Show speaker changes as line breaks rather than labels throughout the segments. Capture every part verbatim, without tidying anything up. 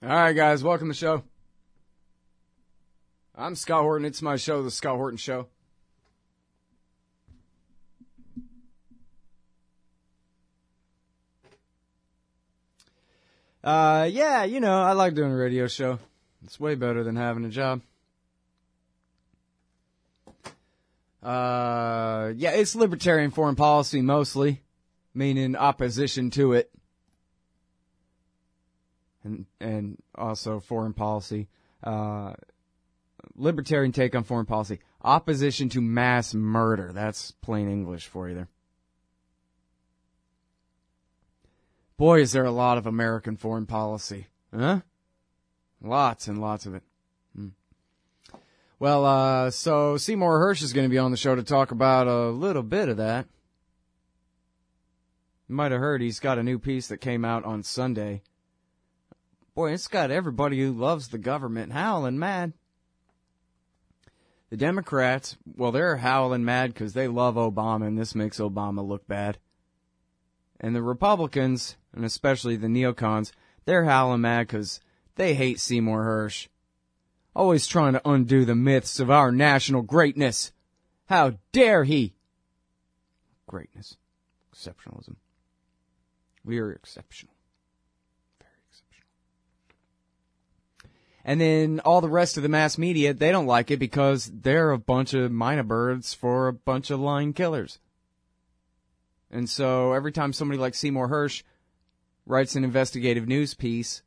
All right, guys, welcome to the show. I'm Scott Horton. It's my show, The Scott Horton Show. Uh, yeah, you know, I like doing a radio show. It's way better than having a job. Uh, yeah, it's libertarian foreign policy mostly, meaning opposition to it. And, and also foreign policy. Uh, libertarian take on foreign policy. Opposition to mass murder. That's plain English for you there. Boy, is there a lot of American foreign policy. Huh? Lots and lots of it. Hmm. Well, uh, so Seymour Hersh is going to be on the show to talk about a little bit of that. You might have heard he's got a new piece that came out on Sunday. Boy, it's got everybody who loves the government howling mad. The Democrats, well, they're howling mad because they love Obama, and this makes Obama look bad. And the Republicans, and especially the neocons, they're howling mad because they hate Seymour Hersh. Always trying to undo the myths of our national greatness. How dare he? Greatness. Exceptionalism. We are exceptional. And then all the rest of the mass media, they don't like it because they're a bunch of minor birds for a bunch of lying killers. And so every time somebody like Seymour Hersh writes an investigative news piece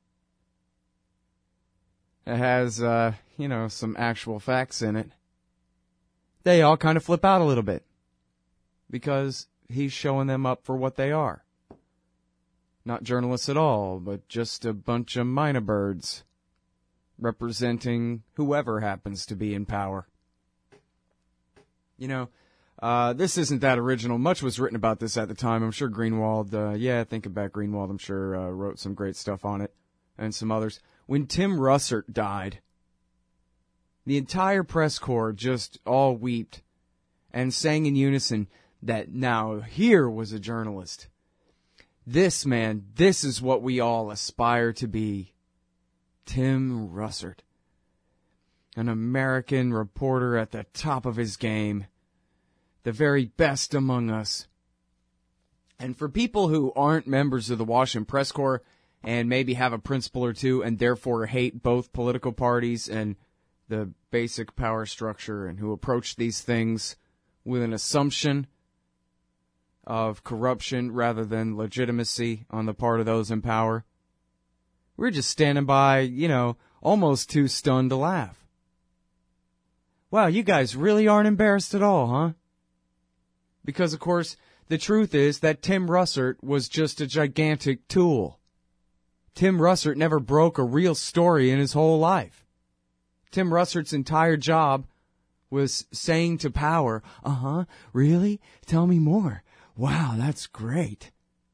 that has, uh, you know, some actual facts in it, they all kind of flip out a little bit because he's showing them up for what they are. Not journalists at all, but just a bunch of minor birds representing whoever happens to be in power. You know, uh, this isn't that original. Much was written about this at the time. I'm sure Greenwald, uh, yeah, think about Greenwald, I'm sure uh, wrote some great stuff on it, and some others. When Tim Russert died, the entire press corps just all wept and sang in unison that now here was a journalist. This man, this is what we all aspire to be. Tim Russert, an American reporter at the top of his game, the very best among us. And for people who aren't members of the Washington Press Corps and maybe have a principle or two and therefore hate both political parties and the basic power structure and who approach these things with an assumption of corruption rather than legitimacy on the part of those in power, we're just standing by, you know, almost too stunned to laugh. Wow, you guys really aren't embarrassed at all, huh? Because, of course, the truth is that Tim Russert was just a gigantic tool. Tim Russert never broke a real story in his whole life. Tim Russert's entire job was saying to power, uh-huh, really? Tell me more. Wow, that's great.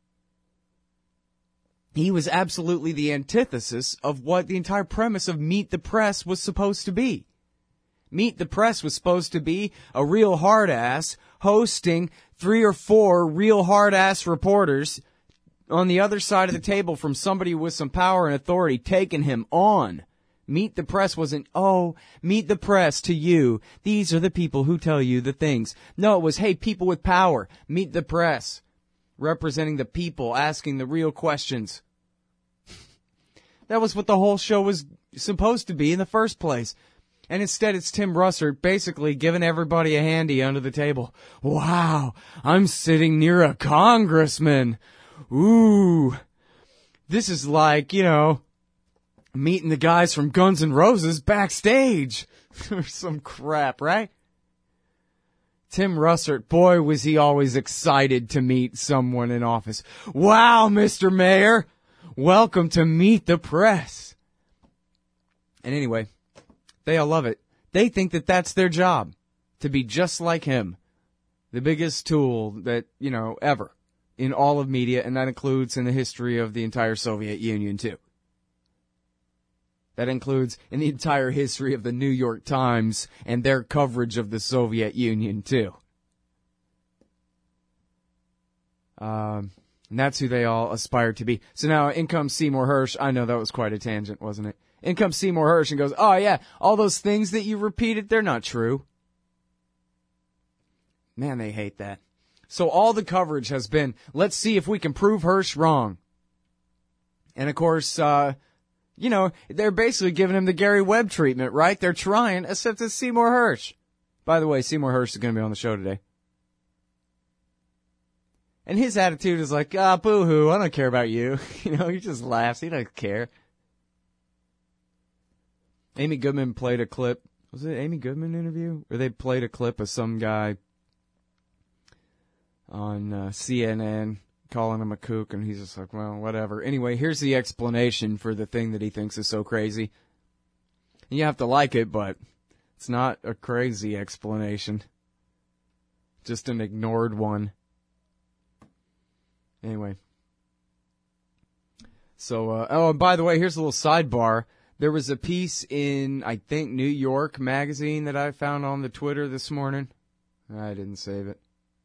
He was absolutely the antithesis of what the entire premise of Meet the Press was supposed to be. Meet the Press was supposed to be a real hard-ass hosting three or four real hard-ass reporters on the other side of the table from somebody with some power and authority taking him on. Meet the Press wasn't, oh, meet the press to you. These are the people who tell you the things. No, it was, hey, people with power, meet the press. Representing the people, asking the real questions. That was what the whole show was supposed to be in the first place. And instead it's Tim Russert basically giving everybody a handy under the table. Wow, I'm sitting near a congressman. Ooh, this is like, you know, meeting the guys from Guns N' Roses backstage. Or some crap, right? Tim Russert, boy, was he always excited to meet someone in office. Wow, Mister Mayor, welcome to Meet the Press. And anyway, they all love it. They think that that's their job, to be just like him. The biggest tool that, you know, ever in all of media, and that includes in the history of the entire Soviet Union, too. That includes in the entire history of the New York Times and their coverage of the Soviet Union, too. Um, And that's who they all aspire to be. So now in comes Seymour Hersh. I know that was quite a tangent, wasn't it? In comes Seymour Hersh and goes, oh yeah, all those things that you repeated, they're not true. Man, they hate that. So all the coverage has been, let's see if we can prove Hersh wrong. And of course, uh, you know, they're basically giving him the Gary Webb treatment, right? They're trying, except it's Seymour Hersh. By the way, Seymour Hersh is going to be on the show today. And his attitude is like, ah, boo-hoo, I don't care about you. You know, he just laughs. He doesn't care. Amy Goodman played a clip. Was it Amy Goodman interview? Or they played a clip of some guy on uh, C N N calling him a kook, and he's just like, well, whatever. Anyway, here's the explanation for the thing that he thinks is so crazy. And you have to like it, but it's not a crazy explanation. Just an ignored one. Anyway. So, uh, oh, and by the way, here's a little sidebar. There was a piece in, I think, New York Magazine that I found on the Twitter this morning. I didn't save it.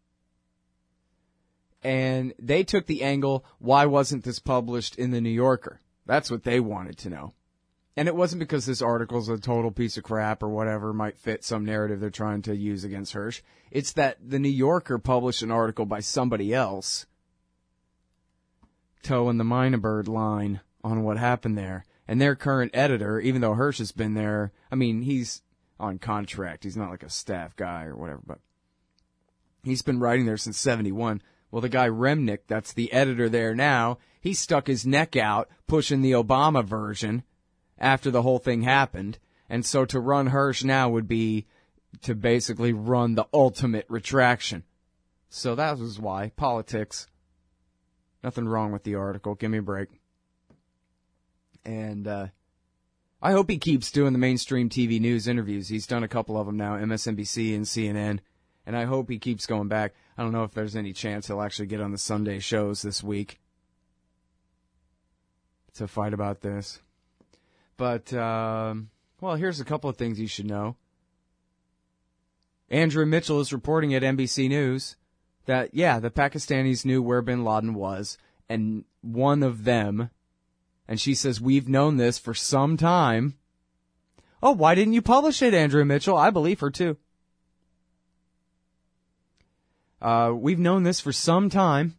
And they took the angle, why wasn't this published in the New Yorker? That's what they wanted to know. And it wasn't because this article's a total piece of crap or whatever might fit some narrative they're trying to use against Hersh. It's that the New Yorker published an article by somebody else towing the Minabird line on what happened there. And their current editor, even though Hersh has been there, I mean, he's on contract. He's not like a staff guy or whatever, but he's been writing there since seventy-one. Well, the guy Remnick, that's the editor there now, he stuck his neck out pushing the Obama version after the whole thing happened. And so to run Hersh now would be to basically run the ultimate retraction. So that was why. Politics. Nothing wrong with the article. Give me a break. And uh, I hope he keeps doing the mainstream T V news interviews. He's done a couple of them now, M S N B C and C N N. And I hope he keeps going back. I don't know if there's any chance he'll actually get on the Sunday shows this week to fight about this. But, um, well, here's a couple of things you should know. Andrea Mitchell is reporting at N B C News that, yeah, the Pakistanis knew where bin Laden was, and one of them, and she says, we've known this for some time. Oh, why didn't you publish it, Andrea Mitchell? I believe her, too. Uh, we've known this for some time,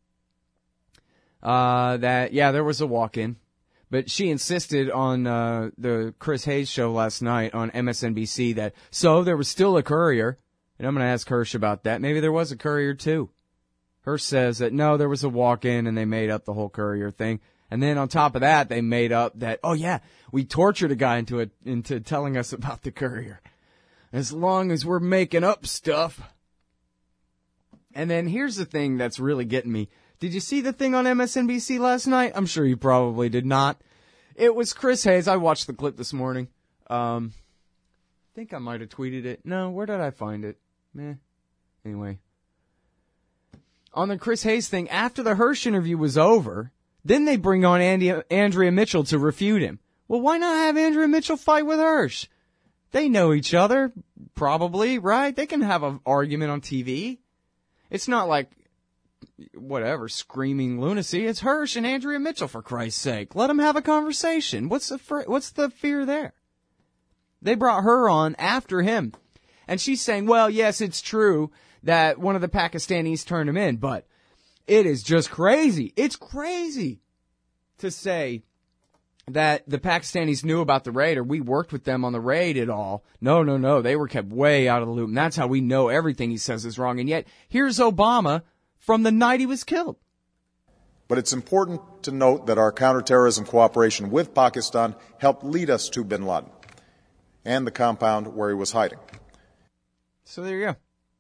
uh, that, yeah, there was a walk-in. But she insisted on uh, the Chris Hayes show last night on M S N B C that, so there was still a courier. And I'm going to ask Hersh about that. Maybe there was a courier, too. Hersh says that, no, there was a walk-in, and they made up the whole courier thing. And then on top of that, they made up that, oh, yeah, we tortured a guy into it, into telling us about the courier. As long as we're making up stuff. And then here's the thing that's really getting me. Did you see the thing on M S N B C last night? I'm sure you probably did not. It was Chris Hayes. I watched the clip this morning. Um, I think I might have tweeted it. No, where did I find it? Meh. Anyway. On the Chris Hayes thing, after the Hersh interview was over, then they bring on Andy, Andrea Mitchell to refute him. Well, why not have Andrea Mitchell fight with Hersh? They know each other, probably, right? They can have an argument on T V. It's not like, whatever, screaming lunacy. It's Hersh and Andrea Mitchell, for Christ's sake. Let them have a conversation. What's the fr- what's the fear there? They brought her on after him. And she's saying, well, yes, it's true that one of the Pakistanis turned him in, but it is just crazy. It's crazy to say that the Pakistanis knew about the raid or we worked with them on the raid at all. No, no, no. They were kept way out of the loop. And that's how we know everything he says is wrong. And yet, here's Obama from the night he was killed.
But it's important to note that our counterterrorism cooperation with Pakistan helped lead us to bin Laden and the compound where he was hiding.
So there you go.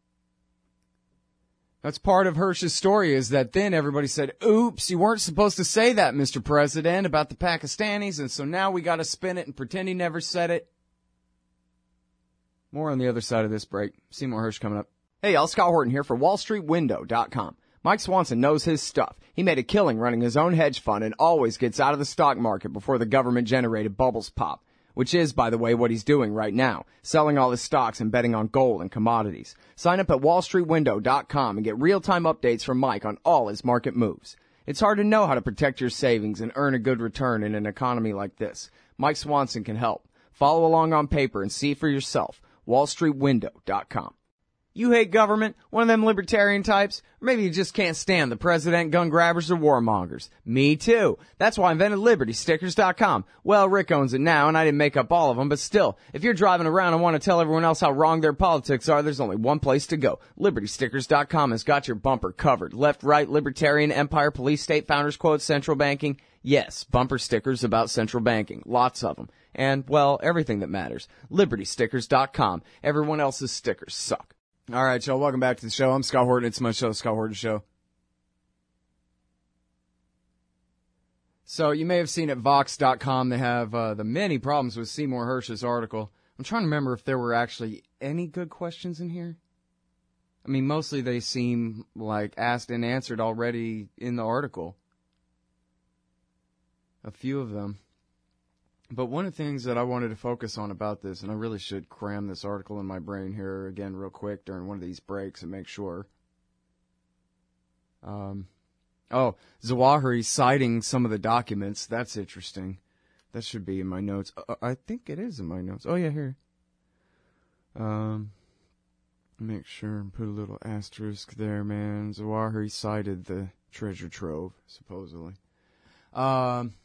That's part of Hersh's story, is that then everybody said, oops, you weren't supposed to say that, Mister President, about the Pakistanis, and so now we got to spin it and pretend he never said it. More on the other side of this break. Seymour Hersh coming up. Hey, y'all, Scott Horton here for Wall Street Window dot com. Mike Swanson knows his stuff. He made a killing running his own hedge fund and always gets out of the stock market before the government-generated bubbles pop. which is, by the way, what he's doing right now, selling all his stocks and betting on gold and commodities. Sign up at wall street window dot com and get real-time updates from Mike on all his market moves. It's hard to know how to protect your savings and earn a good return in an economy like this. Mike Swanson can help. Follow along on paper and see for yourself. wall street window dot com. You hate government? One of them libertarian types? Or maybe you just can't stand the president, gun grabbers, or warmongers. Me too. That's why I invented liberty stickers dot com. Well, Rick owns it now, and I didn't make up all of them, but still, if you're driving around and want to tell everyone else how wrong their politics are, there's only one place to go. liberty stickers dot com has got your bumper covered. Left, right, libertarian, empire, police, state, founders quotes, central banking. Yes, bumper stickers about central banking. Lots of them. And, well, everything that matters. liberty stickers dot com. Everyone else's stickers suck. All right, y'all, welcome back to the show. I'm Scott Horton. It's my show, The Scott Horton Show. So you may have seen at Vox dot com they have uh, the many problems with Seymour Hersh's article. I'm trying to remember if there were actually any good questions in here. I mean, mostly they seem like asked and answered already in the article. A few of them. But one of the things that I wanted to focus on about this, and I really should cram this article in my brain here again real quick during one of these breaks and make sure. Um, oh, Zawahiri citing some of the documents. That's interesting. That should be in my notes. Uh, I think it is in my notes. Oh, yeah, here. Um, make sure and put a little asterisk there, man. Zawahiri cited the treasure trove, supposedly. Um...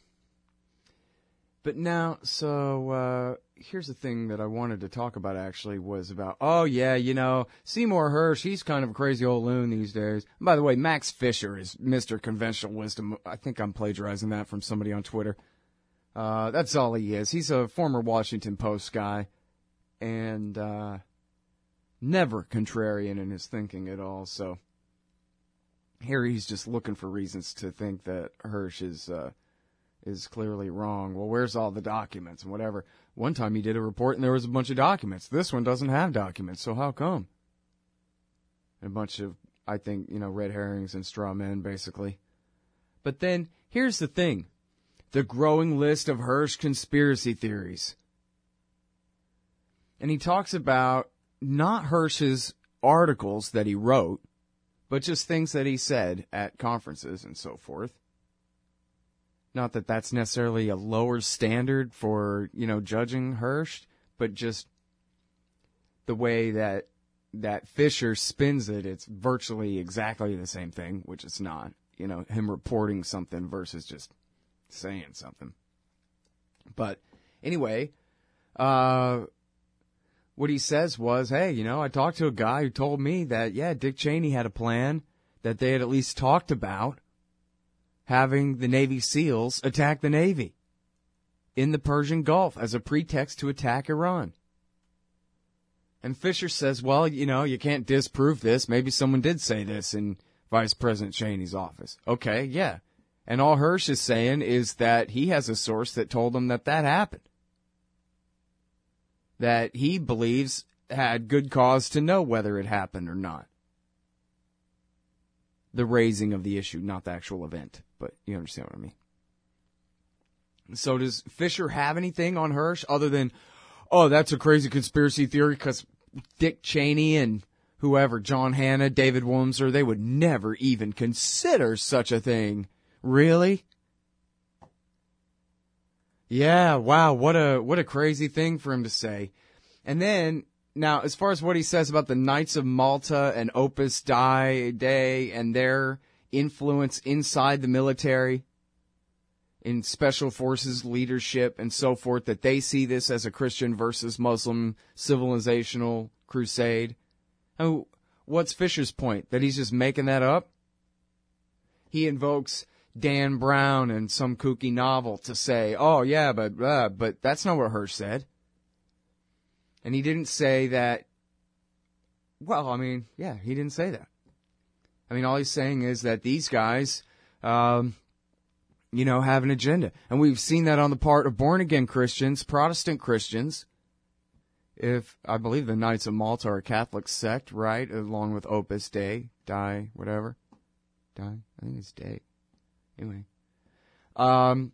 But now, so, uh, here's the thing that I wanted to talk about actually was about, oh yeah, you know, Seymour Hersh, he's kind of a crazy old loon these days. And by the way, Max Fisher is Mister Conventional Wisdom. I think I'm plagiarizing that from somebody on Twitter. Uh, that's all he is. He's a former Washington Post guy. And, uh, never contrarian in his thinking at all, so. Here he's just looking for reasons to think that Hersh is, uh, is clearly wrong. Well, where's all the documents and whatever? One time he did a report and there was a bunch of documents. This one doesn't have documents, so how come? A bunch of, I think, you know, red herrings and straw men, basically. But then, here's the thing. The growing list of Hersh conspiracy theories. And he talks about not Hersh's articles that he wrote, but just things that he said at conferences and so forth. Not that that's necessarily a lower standard for, you know, judging Hersh, but just the way that that Fisher spins it, it's virtually exactly the same thing, which it's not. You know, him reporting something versus just saying something. But anyway, uh, what he says was, hey, you know, I talked to a guy who told me that, yeah, Dick Cheney had a plan that they had at least talked about, having the Navy SEALs attack the Navy in the Persian Gulf as a pretext to attack Iran. And Fisher says, well, you know, you can't disprove this. Maybe someone did say this in Vice President Cheney's office. Okay, yeah. And all Hersh is saying is that he has a source that told him that that happened. That he believes had good cause to know whether it happened or not. The raising of the issue, not the actual event. But you understand what I mean. So does Fisher have anything on Hersh other than, oh, that's a crazy conspiracy theory because Dick Cheney and whoever, John Hanna, David Wurmser, they would never even consider such a thing. Really? Yeah, wow, what a what a crazy thing for him to say. And then, now, as far as what he says about the Knights of Malta and Opus Dei and their influence inside the military, in special forces leadership and so forth, that they see this as a Christian versus Muslim civilizational crusade. Oh, what's Fisher's point? That he's just making that up? He invokes Dan Brown and some kooky novel to say, oh yeah, but uh, but that's not what Hersh said. And he didn't say that, well, I mean, yeah, he didn't say that. I mean, all he's saying is that these guys, um, you know, have an agenda. And we've seen that on the part of born-again Christians, Protestant Christians. If, I believe the Knights of Malta are a Catholic sect, right? Along with Opus Dei, Dei, whatever. Dei? I think it's Dei. Anyway. Um,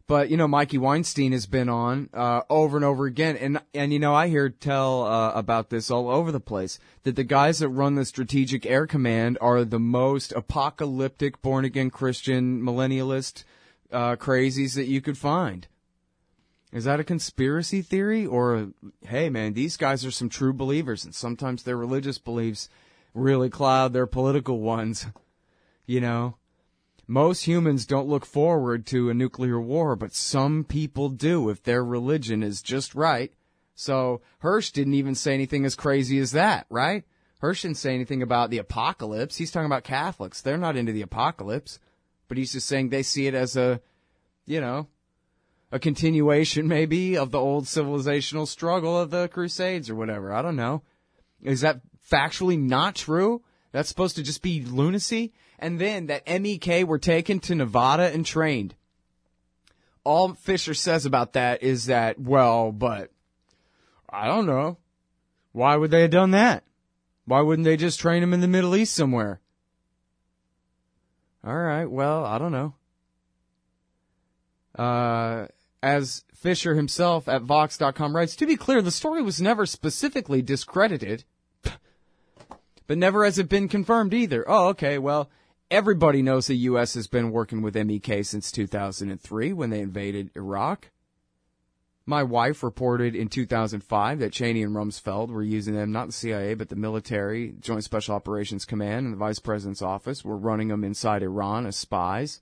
But, you know, Mikey Weinstein has been on uh, over and over again. And, and you know, I hear tell uh, about this all over the place, that the guys that run the Strategic Air Command are the most apocalyptic, born-again Christian, millennialist uh, crazies that you could find. Is that a conspiracy theory? Or, hey, man, these guys are some true believers, and sometimes their religious beliefs really cloud their political ones, you know? Most humans don't look forward to a nuclear war, but some people do if their religion is just right. So Hirsch didn't even say anything as crazy as that, right? Hirsch didn't say anything about the apocalypse. He's talking about Catholics. They're not into the apocalypse, but he's just saying they see it as a, you know, a continuation maybe of the old civilizational struggle of the Crusades or whatever. I don't know. Is that factually not true? That's supposed to just be lunacy? And then that M E K were taken to Nevada and trained. All Fisher says about that is that, well, but I don't know. Why would they have done that? Why wouldn't they just train them in the Middle East somewhere? All right, well, I don't know. Uh, as Fisher himself at Vox dot com writes, to be clear, the story was never specifically discredited, but never has it been confirmed either. Oh, okay, well, everybody knows the U S has been working with M E K since two thousand three when they invaded Iraq. My wife reported in two thousand five that Cheney and Rumsfeld were using them, not the C I A, but the military, Joint Special Operations Command, and the Vice President's office were running them inside Iran as spies.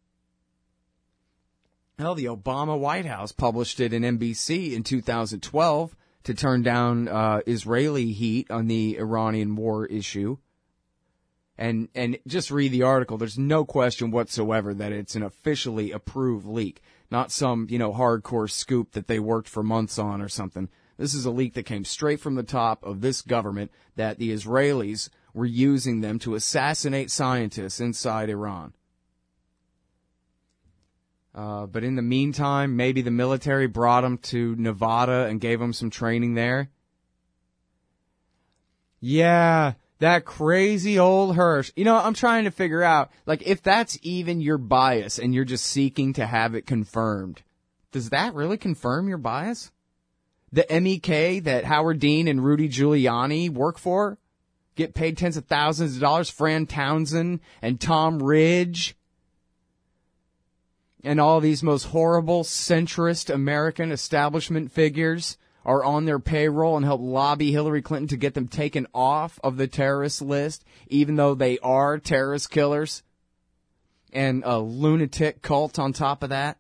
Hell, the Obama White House published it in N B C in two thousand twelve to turn down uh, Israeli heat on the Iranian war issue. And and just read the article. There's no question whatsoever that it's an officially approved leak, not some, you know, hardcore scoop that they worked for months on or something. This is a leak that came straight from the top of this government that the Israelis were using them to assassinate scientists inside Iran. Uh, but in the meantime, maybe the military brought them to Nevada and gave them some training there. Yeah, that crazy old Hirsch. You know, I'm trying to figure out, like, if that's even your bias and you're just seeking to have it confirmed, does that really confirm your bias? The M E K that Howard Dean and Rudy Giuliani work for? Get paid tens of thousands of dollars? Fran Townsend and Tom Ridge? And all these most horrible centrist American establishment figures are on their payroll and help lobby Hillary Clinton to get them taken off of the terrorist list, even though they are terrorist killers, and a lunatic cult on top of that.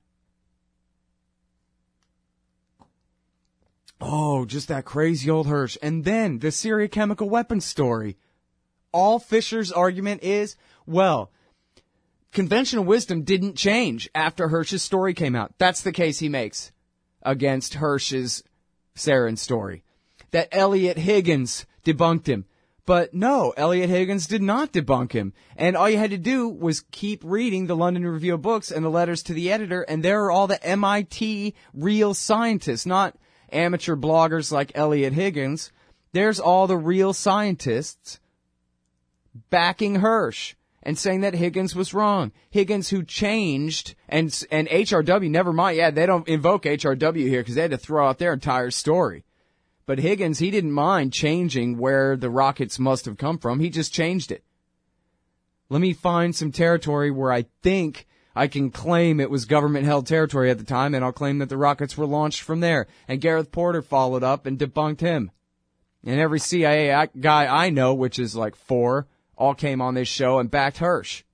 Oh, just that crazy old Hirsch. And then the Syria chemical weapons story. All Fisher's argument is, well, conventional wisdom didn't change after Hirsch's story came out. That's the case he makes against Hirsch's sarin story. That Elliot Higgins debunked him. But no, Elliot Higgins did not debunk him. And all you had to do was keep reading the London Review of Books and the letters to the editor, and there are all the M I T real scientists, not amateur bloggers like Elliot Higgins. There's all the real scientists backing Hirsch and saying that Higgins was wrong. Higgins, who changed, and and H R W, never mind, yeah, they don't invoke H R W here because they had to throw out their entire story. But Higgins, he didn't mind changing where the rockets must have come from. He just changed it. Let me find some territory where I think I can claim it was government-held territory at the time, and I'll claim that the rockets were launched from there. And Gareth Porter followed up and debunked him. And every C I A guy I know, which is like four, all came on this show and backed Hirsch.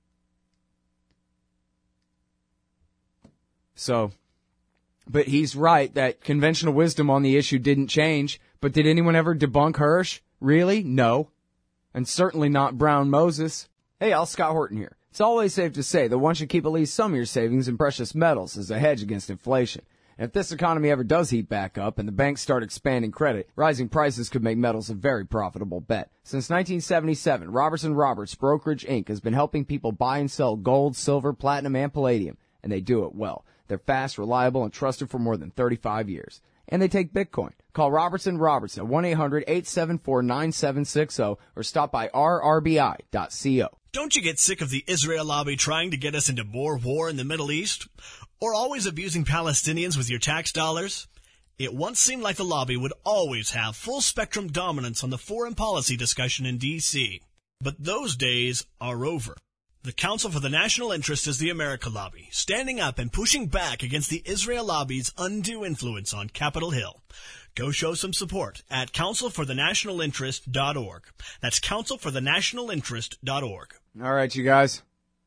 So, but he's right that conventional wisdom on the issue didn't change. But did anyone ever debunk Hirsch? Really? No. And certainly not Brown Moses. Hey, Al Scott Horton here. It's always safe to say that one should keep at least some of your savings in precious metals as a hedge against inflation. And if this economy ever does heat back up and the banks start expanding credit, rising prices could make metals a very profitable bet. Since nineteen seventy-seven, Robertson Roberts Brokerage Incorporated has been helping people buy and sell gold, silver, platinum, and palladium, and they do it well. They're fast, reliable, and trusted for more than thirty-five years. And they take Bitcoin. Call Robertson Roberts at one eight hundred eight seven four nine seven six zero or stop by r r b i dot co.
Don't you get sick of the Israel lobby trying to get us into more war in the Middle East? Or always abusing Palestinians with your tax dollars? It once seemed like the lobby would always have full-spectrum dominance on the foreign policy discussion in D C But those days are over. The Council for the National Interest is the America Lobby, standing up and pushing back against the Israel lobby's undue influence on Capitol Hill. Go show some support at council for the national interest dot org. That's council for the national interest dot org.
All right, you guys.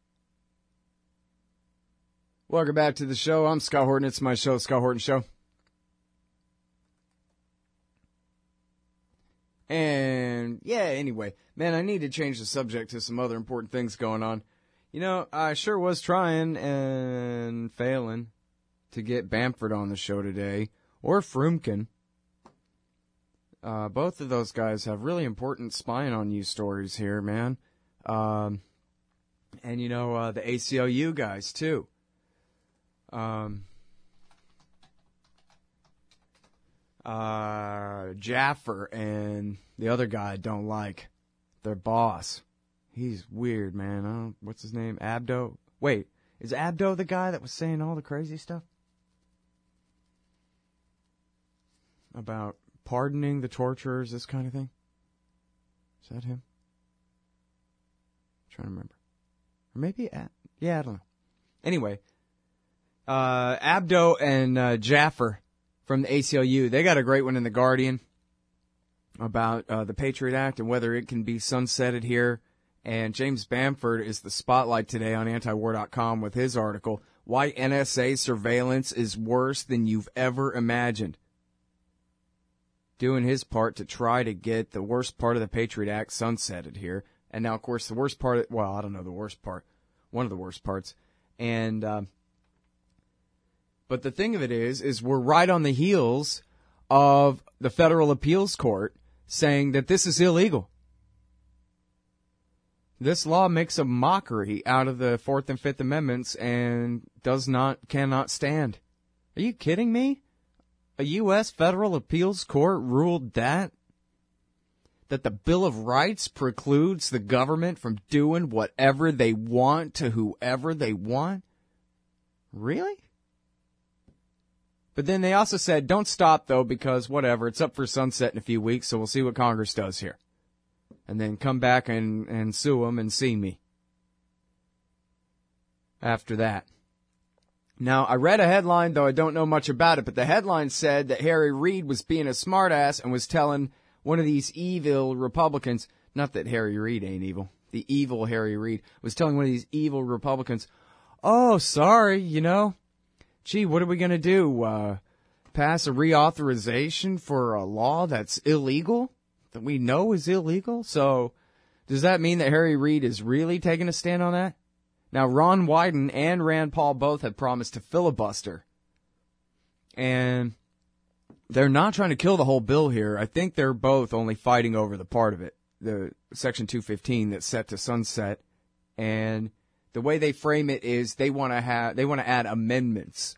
Welcome back to the show. I'm Scott Horton. It's my show, Scott Horton Show. And, yeah, anyway, man, I need to change the subject to some other important things going on. You know, I sure was trying and failing to get Bamford on the show today, or Frumkin. Uh, both of those guys have really important spying on you stories here, man. Um, and, you know, uh, the A C L U guys, too. Um, uh, Jaffer and the other guy I don't like, their boss. He's weird, man. I don't, what's his name? Abdo? Wait, is Abdo the guy that was saying all the crazy stuff? About pardoning the torturers, this kind of thing? Is that him? I'm trying to remember. Or maybe, Ab- yeah, I don't know. Anyway. Uh, Abdo and uh, Jaffer from the A C L U, they got a great one in The Guardian about uh, the Patriot Act and whether it can be sunsetted here. And James Bamford is the spotlight today on anti war dot com with his article, Why N S A Surveillance is Worse Than You've Ever Imagined. Doing his part to try to get the worst part of the Patriot Act sunsetted here. And now, of course, the worst part, well, I don't know the worst part, one of the worst parts. And, uh, But the thing of it is, is we're right on the heels of the Federal Appeals Court saying that this is illegal. This law makes a mockery out of the Fourth and Fifth Amendments and does not, cannot stand. Are you kidding me? A U S Federal Appeals Court ruled that? That the Bill of Rights precludes the government from doing whatever they want to whoever they want? Really? But then they also said, don't stop, though, because whatever, it's up for sunset in a few weeks, so we'll see what Congress does here. And then come back and, and sue them and see me after that. Now, I read a headline, though I don't know much about it, but the headline said that Harry Reid was being a smartass and was telling one of these evil Republicans, not that Harry Reid ain't evil, the evil Harry Reid, was telling one of these evil Republicans, oh, sorry, you know, gee, what are we going to do? Uh, pass a reauthorization for a law that's illegal? That we know is illegal? So, does that mean that Harry Reid is really taking a stand on that? Now, Ron Wyden and Rand Paul both have promised to filibuster. And they're not trying to kill the whole bill here. I think they're both only fighting over the part of it, the Section two fifteen that's set to sunset. And the way they frame it is they want to have they want to add amendments.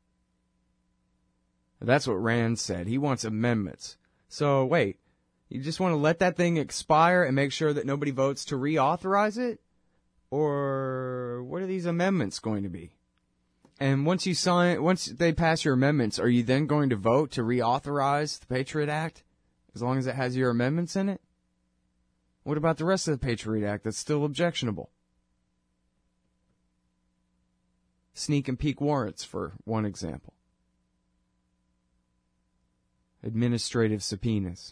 That's what Rand said. He wants amendments. So wait, you just want to let that thing expire and make sure that nobody votes to reauthorize it? Or what are these amendments going to be? And once you sign, once they pass your amendments, are you then going to vote to reauthorize the Patriot Act? As long as it has your amendments in it? What about the rest of the Patriot Act that's still objectionable? Sneak and peek warrants, for one example. Administrative subpoenas.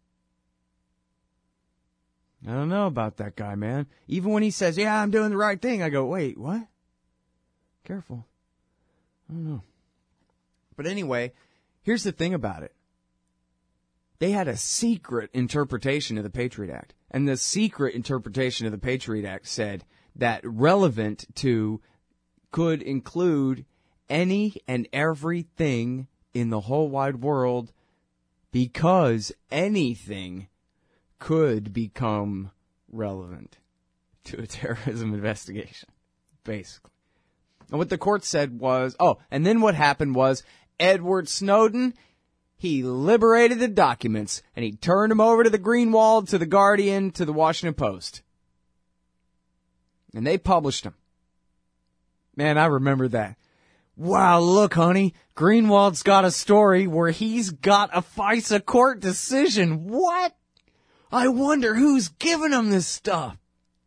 I don't know about that guy, man. Even when he says, yeah, I'm doing the right thing, I go, wait, what? Careful. I don't know. But anyway, here's the thing about it. They had a secret interpretation of the Patriot Act. And the secret interpretation of the Patriot Act said that relevant to could include any and everything in the whole wide world, because anything could become relevant to a terrorism investigation, basically. And what the court said was, oh, and then what happened was Edward Snowden, he liberated the documents and he turned them over to the Greenwald, to the Guardian, to the Washington Post. And they published them. Man, I remember that. Wow, look, honey, Greenwald's got a story where he's got a FISA court decision. What? I wonder who's giving him this stuff.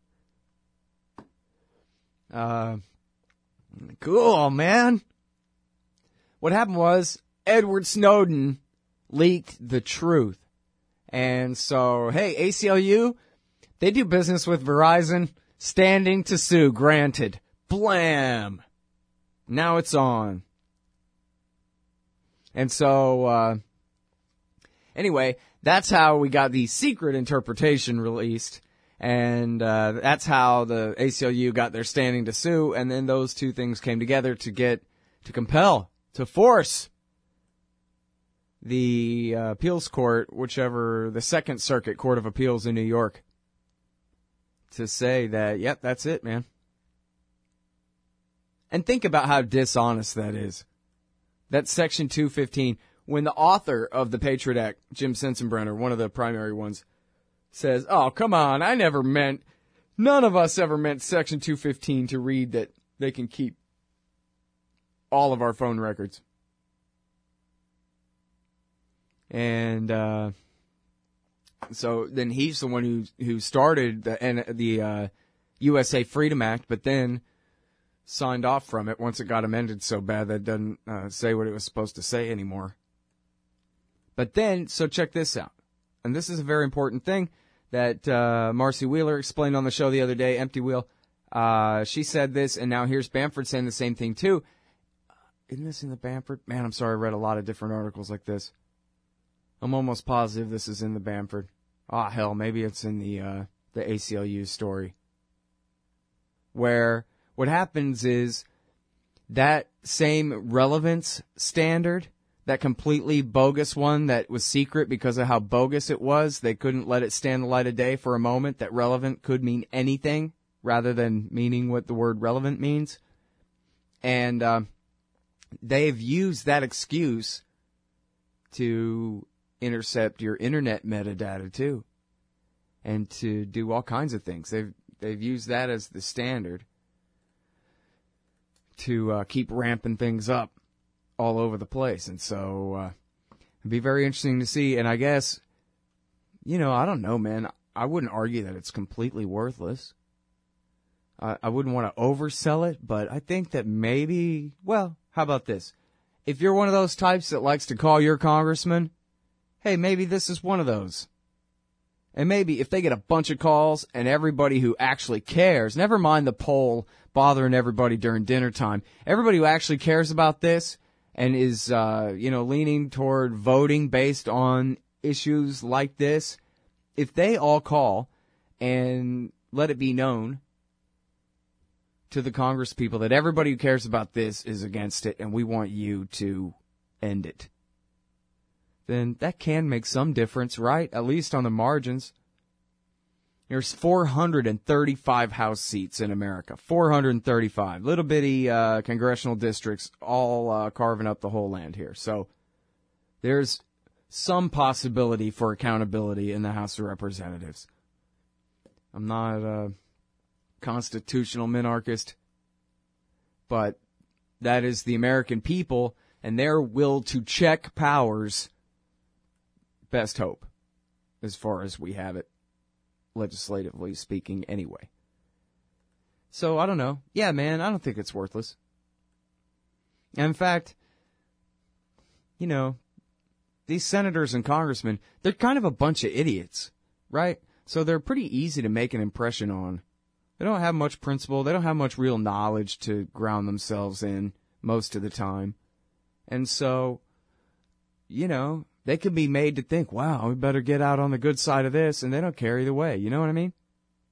Uh, cool, man. What happened was Edward Snowden leaked the truth. And so, hey, A C L U, they do business with Verizon, standing to sue, granted. Blam! Now it's on. And so, uh, anyway, that's how we got the secret interpretation released. And uh, that's how the A C L U got their standing to sue. And then those two things came together to get, to compel, to force the uh, appeals court, whichever, the Second Circuit Court of Appeals in New York, to say that, yep, that's it, man. And think about how dishonest that is. That's Section two fifteen. When the author of the Patriot Act, Jim Sensenbrenner, one of the primary ones, says, oh, come on, I never meant, none of us ever meant Section two fifteen to read that they can keep all of our phone records. And uh, so then he's the one who who started the and the uh, U S A Freedom Act, but then signed off from it once it got amended so bad that it doesn't uh, say what it was supposed to say anymore. But then, so check this out, and this is a very important thing that uh, Marcy Wheeler explained on the show the other day, Empty Wheel. Uh, she said this, and now here's Bamford saying the same thing too. Isn't this in the Bamford? Man, I'm sorry, I read a lot of different articles like this. I'm almost positive this is in the Bamford. Ah, oh, hell, maybe it's in the uh, the A C L U story. Where what happens is that same relevance standard, that completely bogus one that was secret because of how bogus it was, they couldn't let it stand the light of day for a moment, that relevant could mean anything rather than meaning what the word relevant means. And uh, they've used that excuse to intercept your internet metadata too, and to do all kinds of things. They've they've used that as the standard to uh, keep ramping things up all over the place. And so uh, it'd be very interesting to see. And I guess, you know, I don't know, man. I wouldn't argue that it's completely worthless. I, I wouldn't want to oversell it, but I think that maybe, well, how about this? If you're one of those types that likes to call your congressman, hey, maybe this is one of those. And maybe if they get a bunch of calls and everybody who actually cares, never mind the poll bothering everybody during dinner time, everybody who actually cares about this and is, uh, you know, leaning toward voting based on issues like this, if they all call and let it be known to the Congress people that everybody who cares about this is against it and we want you to end it, then that can make some difference, right? At least on the margins. There's four hundred thirty-five House seats in America. four hundred thirty-five. Little bitty uh, congressional districts all uh, carving up the whole land here. So there's some possibility for accountability in the House of Representatives. I'm not a constitutional minarchist, but that is the American people and their will to check powers. Best hope, as far as we have it, legislatively speaking, anyway. So, I don't know. Yeah, man, I don't think it's worthless. And in fact, you know, these senators and congressmen, they're kind of a bunch of idiots, right? So they're pretty easy to make an impression on. They don't have much principle. They don't have much real knowledge to ground themselves in most of the time. And so, you know, they can be made to think, wow, we better get out on the good side of this, and they don't care either way. You know what I mean?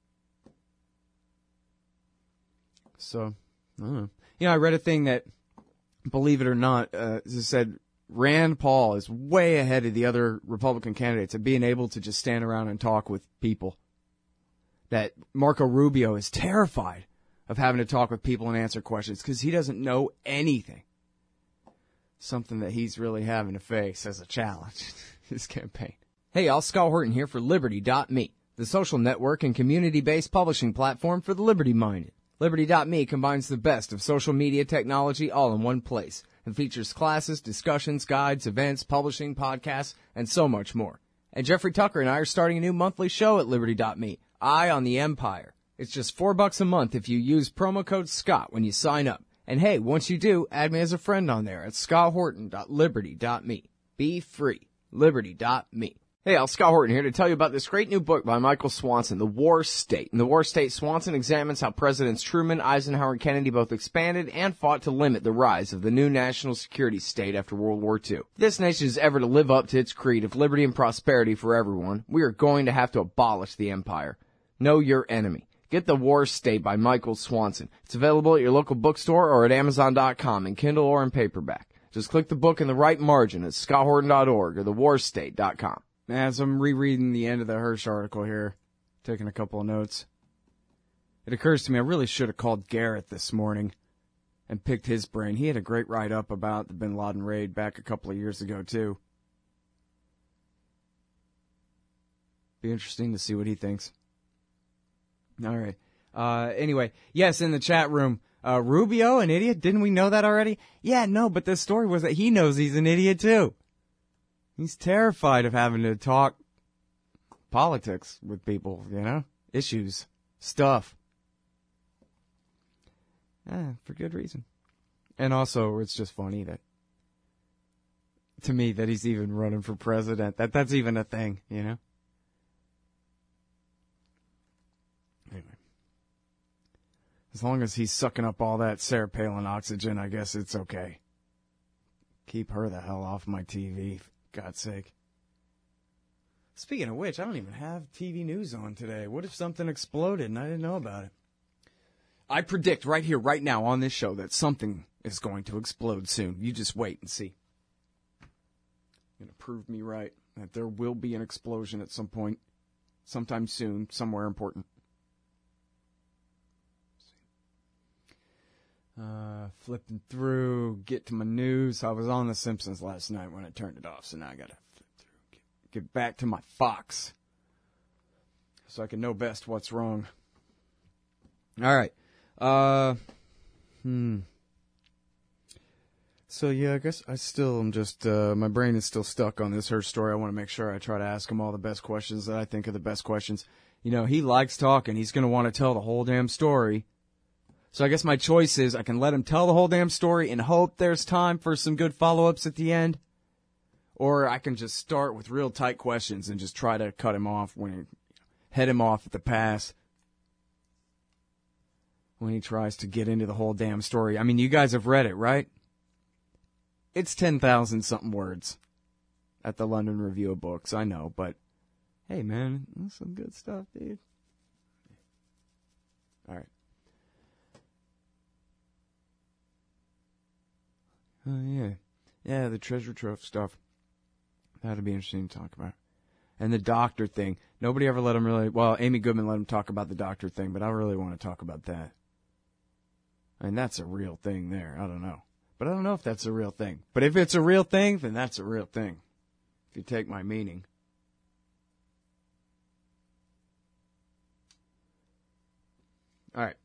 So, I don't know. You know, I read a thing that, believe it or not, uh, said Rand Paul is way ahead of the other Republican candidates of being able to just stand around and talk with people. That Marco Rubio is terrified of having to talk with people and answer questions because he doesn't know anything. Something that he's really having to face as a challenge, his campaign. Hey, all, Scott Horton here for Liberty dot me, the social network and community-based publishing platform for the liberty-minded. Liberty dot me combines the best of social media technology all in one place and features classes, discussions, guides, events, publishing, podcasts, and so much more. And Jeffrey Tucker and I are starting a new monthly show at Liberty dot me, Eye on the Empire. It's just four bucks a month if you use promo code Scott when you sign up. And hey, once you do, add me as a friend on there at scott horton dot liberty dot me. Be free. Liberty dot me. Hey, Al, Scott Horton here to tell you about this great new book by Michael Swanson, The War State. In The War State, Swanson examines how Presidents Truman, Eisenhower, and Kennedy both expanded and fought to limit the rise of the new national security state after World War Two. If this nation is ever to live up to its creed of liberty and prosperity for everyone, we are going to have to abolish the empire. Know your enemy. Get The War State by Michael Swanson. It's available at your local bookstore or at amazon dot com in Kindle or in paperback. Just click the book in the right margin at scott horton dot org or the war state dot com. As I'm rereading the end of the Hirsch article here, taking a couple of notes, it occurs to me I really should have called Garrett this morning and picked his brain. He had a great write-up about the Bin Laden raid back a couple of years ago, too. Be interesting to see what he thinks. All right. Uh, anyway, yes, in the chat room, uh, Rubio, an idiot? Didn't we know that already? Yeah, no, but the story was that he knows he's an idiot, too. He's terrified of having to talk politics with people, you know? Issues. Stuff. Eh, for good reason. And also, it's just funny that, to me, that he's even running for president. That That's even a thing, you know? Anyway. As long as he's sucking up all that Sarah Palin oxygen, I guess it's okay. Keep her the hell off my T V. God's sake. Speaking of which, I don't even have T V news on today. What if something exploded and I didn't know about it? I predict right here, right now on this show that something is going to explode soon. You just wait and see. You're going to prove me right that there will be an explosion at some point, sometime soon, somewhere important. Uh, flipping through, get to my news. I was on The Simpsons last night when I turned it off, so now I gotta flip through, get, get back to my Fox, so I can know best what's wrong. All right. Uh, hmm. So yeah, I guess I still am just, uh, my brain is still stuck on this Hirsch story. I want to make sure I try to ask him all the best questions that I think are the best questions. You know, he likes talking. He's gonna want to tell the whole damn story. So I guess my choice is I can let him tell the whole damn story and hope there's time for some good follow-ups at the end. Or I can just start with real tight questions and just try to cut him off when he, head him off at the pass when he tries to get into the whole damn story. I mean, you guys have read it, right? It's ten thousand something words at the London Review of Books, I know, but hey man, that's some good stuff, dude. All right. Oh, uh, yeah. Yeah, the treasure trove stuff. That'd be interesting to talk about. And the doctor thing. Nobody ever let him really... Well, Amy Goodman let him talk about the doctor thing, but I really want to talk about that. I mean, that's a real thing there. I don't know. But I don't know if that's a real thing. But if it's a real thing, then that's a real thing. If you take my meaning. All right.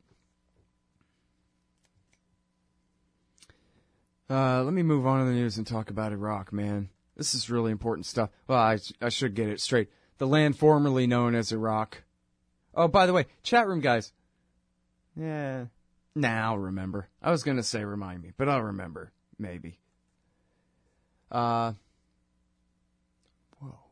Uh, let me move on to the news and talk about Iraq, man. This is really important stuff. Well, I, I should get it straight. The land formerly known as Iraq. Oh, by the way, chat room guys. Yeah. Nah, I'll remember. I was going to say remind me, but I'll remember. Maybe. Uh. Whoa.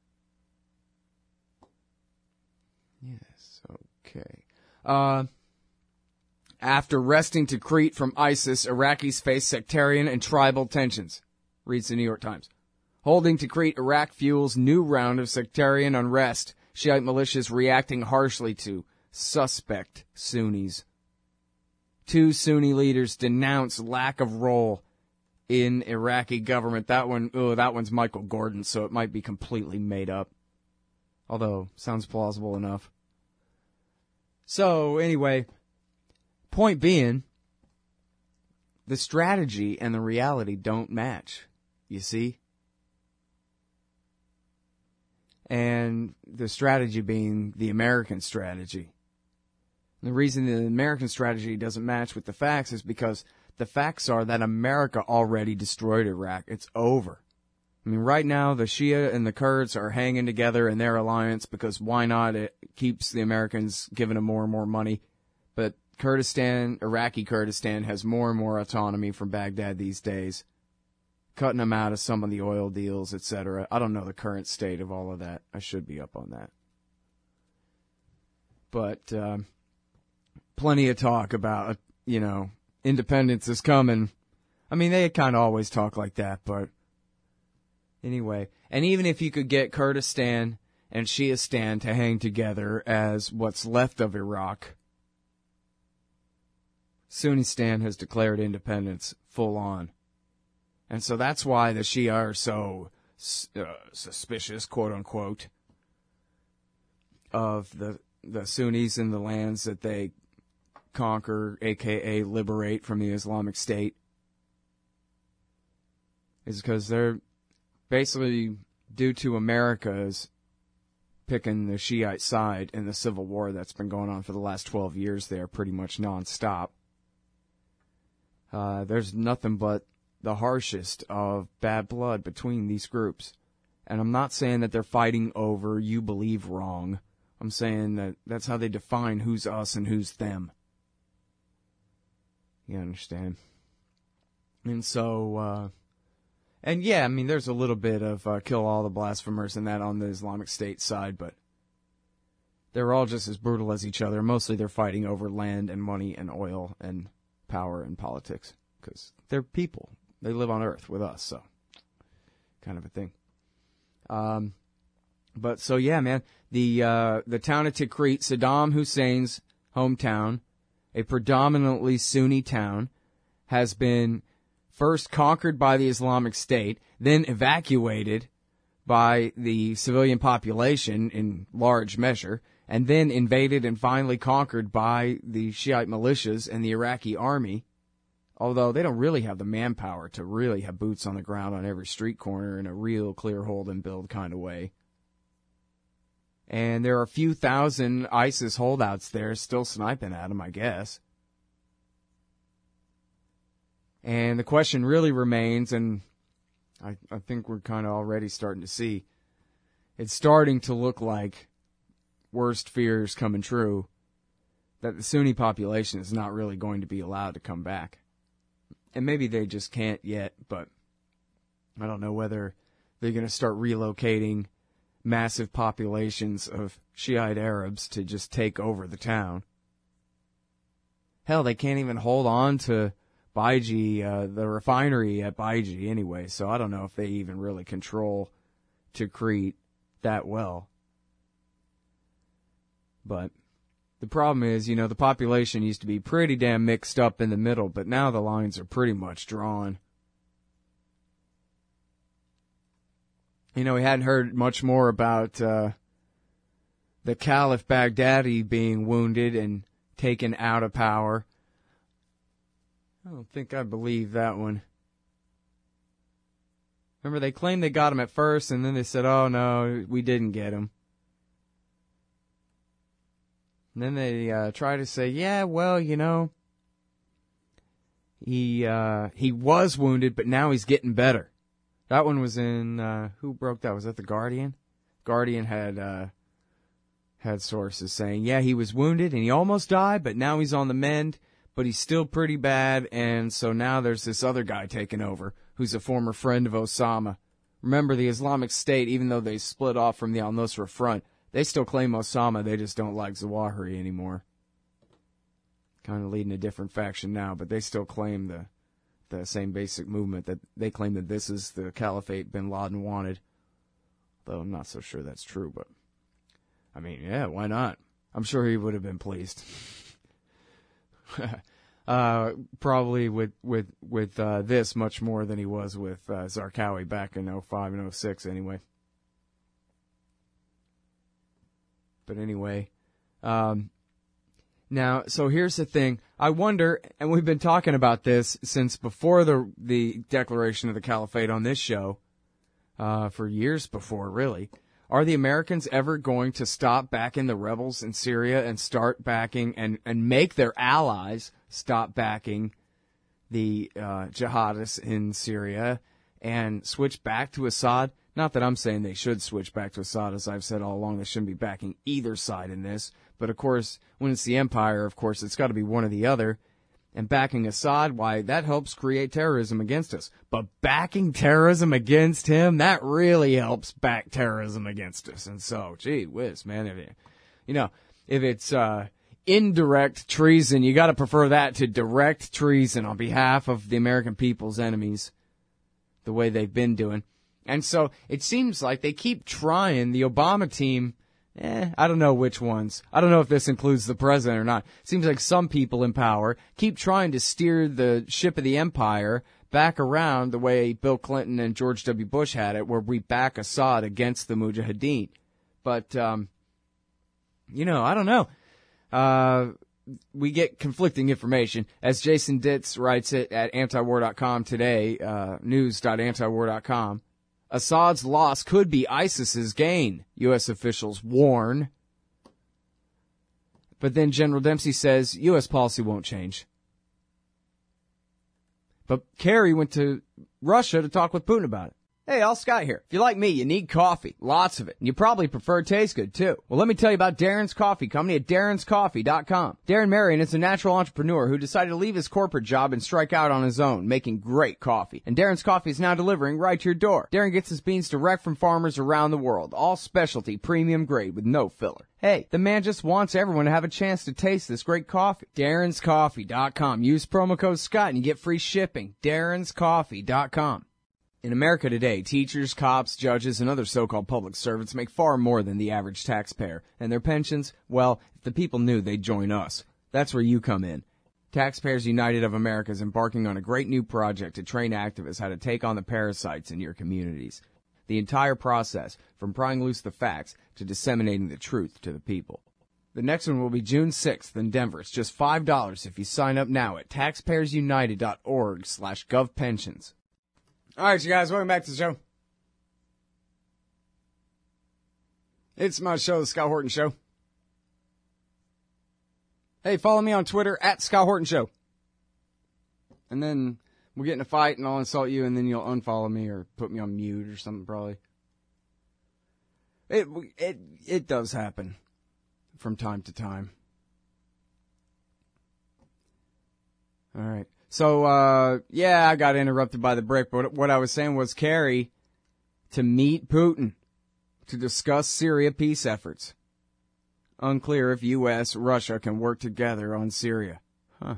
Yes, okay. Uh. After wresting Tikrit from ISIS, Iraqis face sectarian and tribal tensions, reads the New York Times. Holding Tikrit, Iraq fuels new round of sectarian unrest. Shiite militias reacting harshly to suspect Sunnis. Two Sunni leaders denounce lack of role in Iraqi government. That one, oh, that one's Michael Gordon, so it might be completely made up. Although, sounds plausible enough. So, anyway... Point being, the strategy and the reality don't match, you see? And the strategy being the American strategy. The reason the American strategy doesn't match with the facts is because the facts are that America already destroyed Iraq. It's over. I mean, right now, the Shia and the Kurds are hanging together in their alliance because why not? It keeps the Americans giving them more and more money. But Kurdistan, Iraqi Kurdistan, has more and more autonomy from Baghdad these days, cutting them out of some of the oil deals, et cetera. I don't know the current state of all of that. I should be up on that. But uh, plenty of talk about, you know, independence is coming. I mean, they kind of always talk like that, but anyway. And even if you could get Kurdistan and Shiistan to hang together as what's left of Iraq, Sunnistan has declared independence full on. And so that's why the Shia are so uh, suspicious, quote unquote, of the the Sunnis and the lands that they conquer, aka liberate from the Islamic State, is because they're basically, due to America's picking the Shiite side in the civil war that's been going on for the last twelve years there, pretty much nonstop. Uh, there's nothing but the harshest of bad blood between these groups. And I'm not saying that they're fighting over you believe wrong. I'm saying that that's how they define who's us and who's them. You understand? And so, uh, and yeah, I mean, there's a little bit of uh, kill all the blasphemers and that on the Islamic State side, but they're all just as brutal as each other. Mostly they're fighting over land and money and oil and power and politics, because they're people. They live on Earth with us, so kind of a thing. Um, but so yeah, man, the uh, the town of Tikrit, Saddam Hussein's hometown, a predominantly Sunni town, has been first conquered by the Islamic State, then evacuated by the civilian population in large measure, and then invaded and finally conquered by the Shiite militias and the Iraqi army, although they don't really have the manpower to really have boots on the ground on every street corner in a real clear hold and build kind of way. And there are a few thousand ISIS holdouts there still sniping at them, I guess. And the question really remains, and I, I think we're kind of already starting to see, it's starting to look like worst fears coming true, that the Sunni population is not really going to be allowed to come back. And maybe they just can't yet, but I don't know whether they're going to start relocating massive populations of Shiite Arabs to just take over the town. Hell, they can't even hold on to Baiji, uh, the refinery at Baiji anyway, so I don't know if they even really control Tikrit that well. But the problem is, you know, the population used to be pretty damn mixed up in the middle, but now the lines are pretty much drawn. You know, we hadn't heard much more about uh, the Caliph Baghdadi being wounded and taken out of power. I don't think I believe that one. Remember, they claimed they got him at first, and then they said, oh, no, we didn't get him. And then they uh, try to say, yeah, well, you know, he uh, he was wounded, but now he's getting better. That one was in, uh, who broke that? Was that The Guardian? Guardian had uh, had sources saying, yeah, he was wounded and he almost died, but now he's on the mend, but he's still pretty bad, and so now there's this other guy taking over, who's a former friend of Osama. Remember, the Islamic State, even though they split off from the al-Nusra Front, they still claim Osama, they just don't like Zawahiri anymore. Kind of leading a different faction now, but they still claim the the same basic movement, that they claim that this is the caliphate bin Laden wanted. Though I'm not so sure that's true, but I mean, yeah, why not? I'm sure he would have been pleased. uh, probably with with with uh, this much more than he was with uh, Zarqawi back in oh five and oh six anyway. But anyway, um, now, so here's the thing. I wonder, and we've been talking about this since before the the declaration of the caliphate on this show, uh, for years before, really. Are the Americans ever going to stop backing the rebels in Syria and start backing and, and make their allies stop backing the uh, jihadists in Syria and switch back to Assad? Not that I'm saying they should switch back to Assad. As I've said all along, they shouldn't be backing either side in this. But, of course, when it's the empire, of course, it's got to be one or the other. And backing Assad, why, that helps create terrorism against us. But backing terrorism against him, that really helps back terrorism against us. And so, gee whiz, man, if you, you know, if it's uh, indirect treason, you got to prefer that to direct treason on behalf of the American people's enemies, the way they've been doing. And so it seems like they keep trying. The Obama team, eh, I don't know which ones. I don't know if this includes the president or not. It seems like some people in power keep trying to steer the ship of the empire back around the way Bill Clinton and George W. Bush had it, where we back Assad against the Mujahideen. But, um, you know, I don't know. Uh, we get conflicting information. As Jason Ditz writes it at antiwar dot com today, uh, news dot antiwar dot com, Assad's loss could be ISIS's gain, U S officials warn. But then General Dempsey says U S policy won't change. But Kerry went to Russia to talk with Putin about it. Hey, all Scott here. If you're like me, you need coffee. Lots of it. And you probably prefer it tastes good, too. Well, let me tell you about Darren's Coffee Company at darrens coffee dot com. Darren Marion is a natural entrepreneur who decided to leave his corporate job and strike out on his own, making great coffee. And Darren's Coffee is now delivering right to your door. Darren gets his beans direct from farmers around the world. All specialty, premium grade with no filler. Hey, the man just wants everyone to have a chance to taste this great coffee. darrens coffee dot com. Use promo code Scott and you get free shipping. darrens coffee dot com. In America today, teachers, cops, judges, and other so-called public servants make far more than the average taxpayer. And their pensions, well, if the people knew, they'd join us. That's where you come in. Taxpayers United of America is embarking on a great new project to train activists how to take on the parasites in your communities. The entire process, from prying loose the facts to disseminating the truth to the people. The next one will be June sixth in Denver. It's just five dollars if you sign up now at taxpayers united dot org slash gov pensions. All right, you guys, welcome back to the show. It's my show, The Scott Horton Show. Hey, follow me on Twitter, at Scott Horton Show. And then we'll get in a fight and I'll insult you and then you'll unfollow me or put me on mute or something probably. It, it, it does happen from time to time. All right. So, uh, yeah, I got interrupted by the break, but what I was saying was Kerry to meet Putin to discuss Syria peace efforts. Unclear if U S, Russia can work together on Syria. Huh.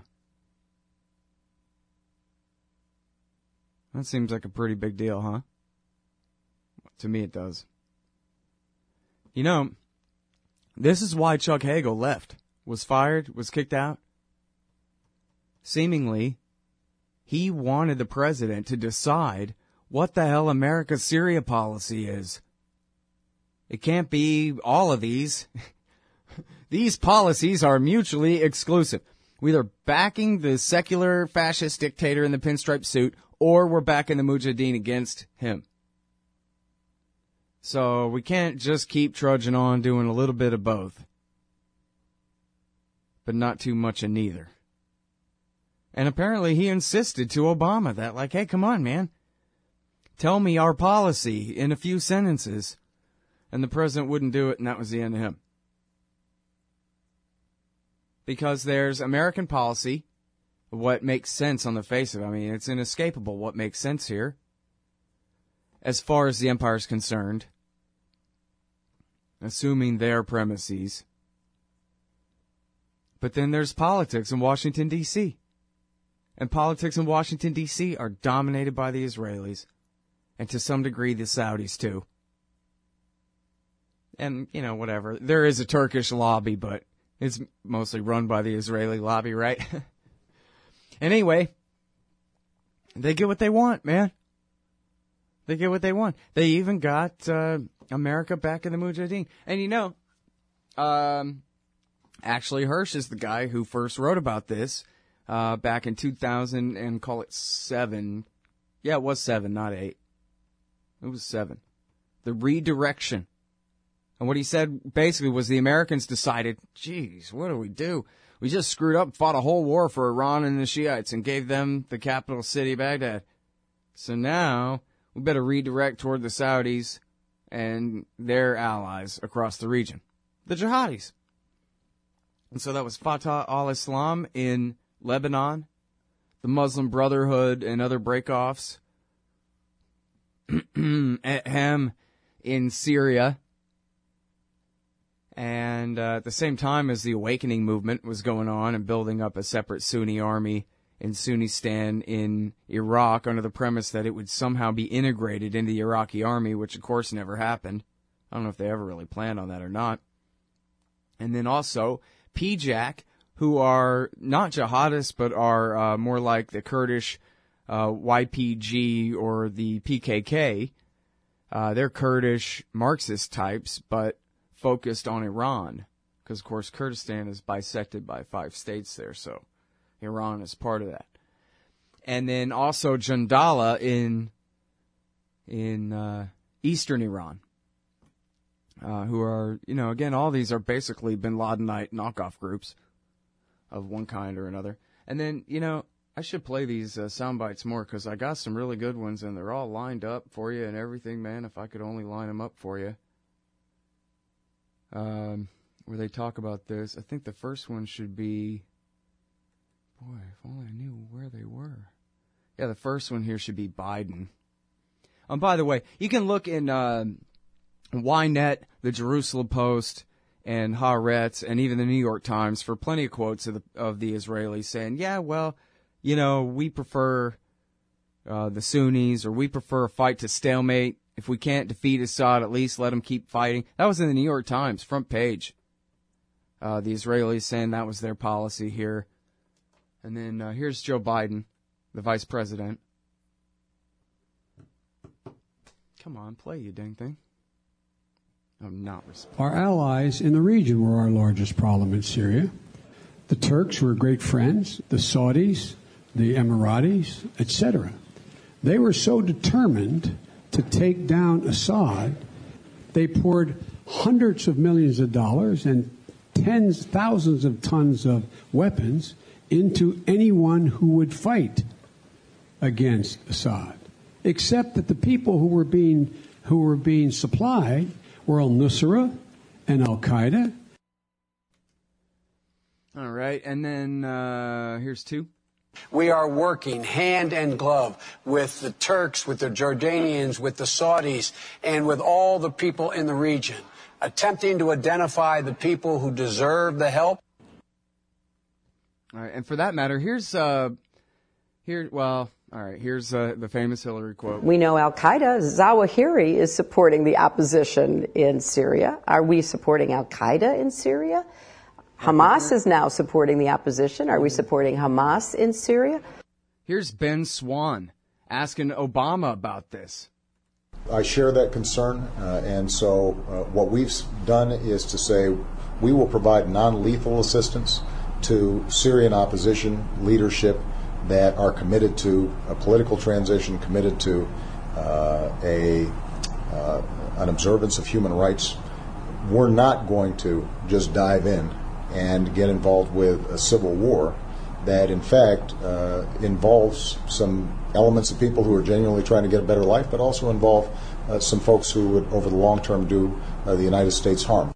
That seems like a pretty big deal, huh? To me it does. You know, this is why Chuck Hagel left, was fired, was kicked out. Seemingly, he wanted the president to decide what the hell America's Syria policy is. It can't be all of these. These policies are mutually exclusive. We're either backing the secular fascist dictator in the pinstripe suit, or we're backing the Mujahideen against him. So we can't just keep trudging on doing a little bit of both. But not too much of neither. And apparently he insisted to Obama that, like, hey, come on, man. Tell me our policy in a few sentences. And the president wouldn't do it, and that was the end of him. Because there's American policy, what makes sense on the face of it. I mean, it's inescapable what makes sense here. As far as the empire is concerned. Assuming their premises. But then there's politics in Washington, D C And politics in Washington, D C are dominated by the Israelis. And to some degree, the Saudis, too. And, you know, whatever. There is a Turkish lobby, but it's mostly run by the Israeli lobby, right? And anyway, they get what they want, man. They get what they want. They even got uh, America back in the Mujahideen. And, you know, um, actually, Hirsch is the guy who first wrote about this. Uh, back in two thousand and call it seven. Yeah, it was seven, not eight. It was seven. The redirection And what he said basically was the Americans decided, geez, what do we do? We just screwed up, fought a whole war for Iran and the Shiites and gave them the capital city, Baghdad. So now we better redirect toward the Saudis and their allies across the region, the jihadis. And so that was Fatah al-Islam in Lebanon, the Muslim Brotherhood and other breakoffs, Ahem in Syria, and uh, at the same time as the Awakening movement was going on and building up a separate Sunni army in Sunnistan in Iraq under the premise that it would somehow be integrated into the Iraqi army, which of course never happened. I don't know if they ever really planned on that or not. And then also P J A C, who are not jihadists but are uh, more like the Kurdish uh, Y P G or the P K K. Uh, they're Kurdish Marxist types, but focused on Iran, because of course Kurdistan is bisected by five states there, so Iran is part of that. And then also Jandala in in uh, eastern Iran, uh, who are, you know, again, all these are basically bin Ladenite knockoff groups of one kind or another. And then, you know, I should play these uh, sound bites more, because I got some really good ones, and they're all lined up for you and everything, man, if I could only line them up for you. Um, where they talk about this. I think the first one should be, boy, if only I knew where they were. Yeah, the first one here should be Biden. Um, by the way, you can look in uh, Ynet, the Jerusalem Post, and Haaretz, and even the New York Times for plenty of quotes of the, of the Israelis saying, yeah, well, you know, we prefer uh, the Sunnis, or we prefer a fight to stalemate. If we can't defeat Assad, at least let them keep fighting. That was in the New York Times, front page. Uh, the Israelis saying that was their policy here. And then uh, here's Joe Biden, the vice president. Come on, play, you dang thing. I'm not responding.
Our allies in the region were our largest problem in Syria. The Turks were great friends, the Saudis, the Emiratis, et cetera. They were so determined to take down Assad, they poured hundreds of millions of dollars and tens, thousands of tons of weapons into anyone who would fight against Assad. Except that the people who were being who were being supplied were al-Nusra and al-Qaeda.
All right, and then uh, here's two.
We are working hand and glove with the Turks, with the Jordanians, with the Saudis, and with all the people in the region, attempting to identify the people who deserve the help.
All right, and for that matter, here's uh, here. Well, all right, here's uh, the famous Hillary quote.
We know Al-Qaeda, Zawahiri is supporting the opposition in Syria. Are we supporting Al-Qaeda in Syria? Hamas is now supporting the opposition. Are we supporting Hamas in Syria?
Here's Ben Swann asking Obama about this.
I share that concern, uh, and so uh, what we've done is to say we will provide non-lethal assistance to Syrian opposition leadership that are committed to a political transition, committed to uh, a uh, an observance of human rights. We're not going to just dive in and get involved with a civil war that, in fact, uh, involves some elements of people who are genuinely trying to get a better life, but also involve uh, some folks who would, over the long term, do uh, the United States harm.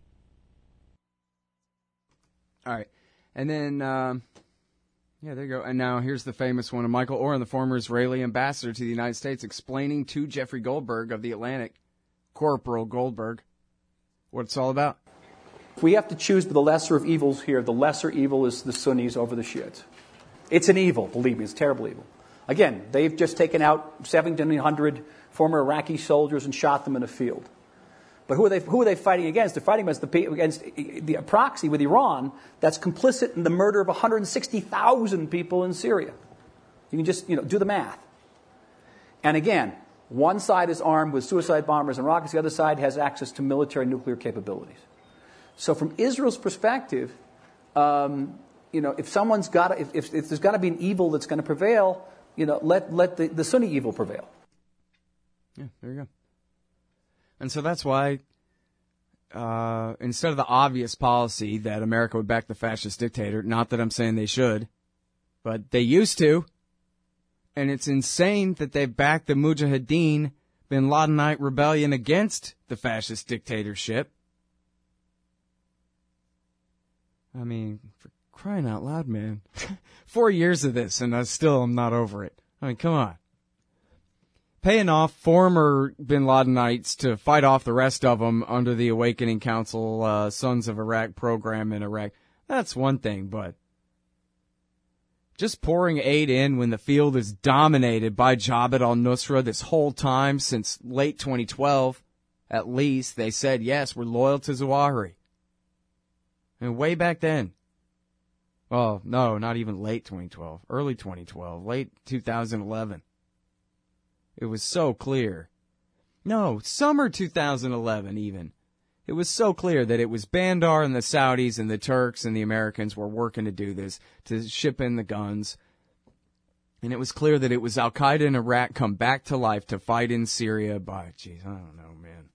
All right. And then, um, yeah, there you go. And now here's the famous one of Michael Oren, the former Israeli ambassador to the United States, explaining to Jeffrey Goldberg of The Atlantic, Corporal Goldberg, what it's all about.
If we have to choose the lesser of evils here, the lesser evil is the Sunnis over the Shiites. It's an evil, believe me, it's a terrible evil. Again, they've just taken out seventeen hundred former Iraqi soldiers and shot them in a field. But who are they, who are they fighting against? They're fighting against the, against the proxy with Iran that's complicit in the murder of one hundred sixty thousand people in Syria. You can just, you know, do the math. And again, one side is armed with suicide bombers and rockets, the other side has access to military nuclear capabilities. So from Israel's perspective, um, you know, if someone's got, to, if, if, if there's got to be an evil that's going to prevail, you know, let let the, the Sunni evil prevail.
Yeah, there you go. And so that's why uh, instead of the obvious policy that America would back the fascist dictator, not that I'm saying they should, but they used to, and it's insane that they backed the Mujahideen bin Ladenite rebellion against the fascist dictatorship. I mean, for crying out loud, man. Four years of this, and I still am not over it. I mean, come on. Paying off former bin Ladenites to fight off the rest of them under the Awakening Council uh, Sons of Iraq program in Iraq, that's one thing, but just pouring aid in when the field is dominated by Jabhat al-Nusra this whole time since late twenty twelve, at least, they said, yes, we're loyal to Zawahiri. And way back then, well, no, not even late twenty twelve, early twenty twelve, late two thousand eleven. It was so clear. No, summer two thousand eleven even. It was so clear that it was Bandar and the Saudis and the Turks and the Americans were working to do this, to ship in the guns. And it was clear that it was Al-Qaeda in Iraq come back to life to fight in Syria by, geez, I don't know, man.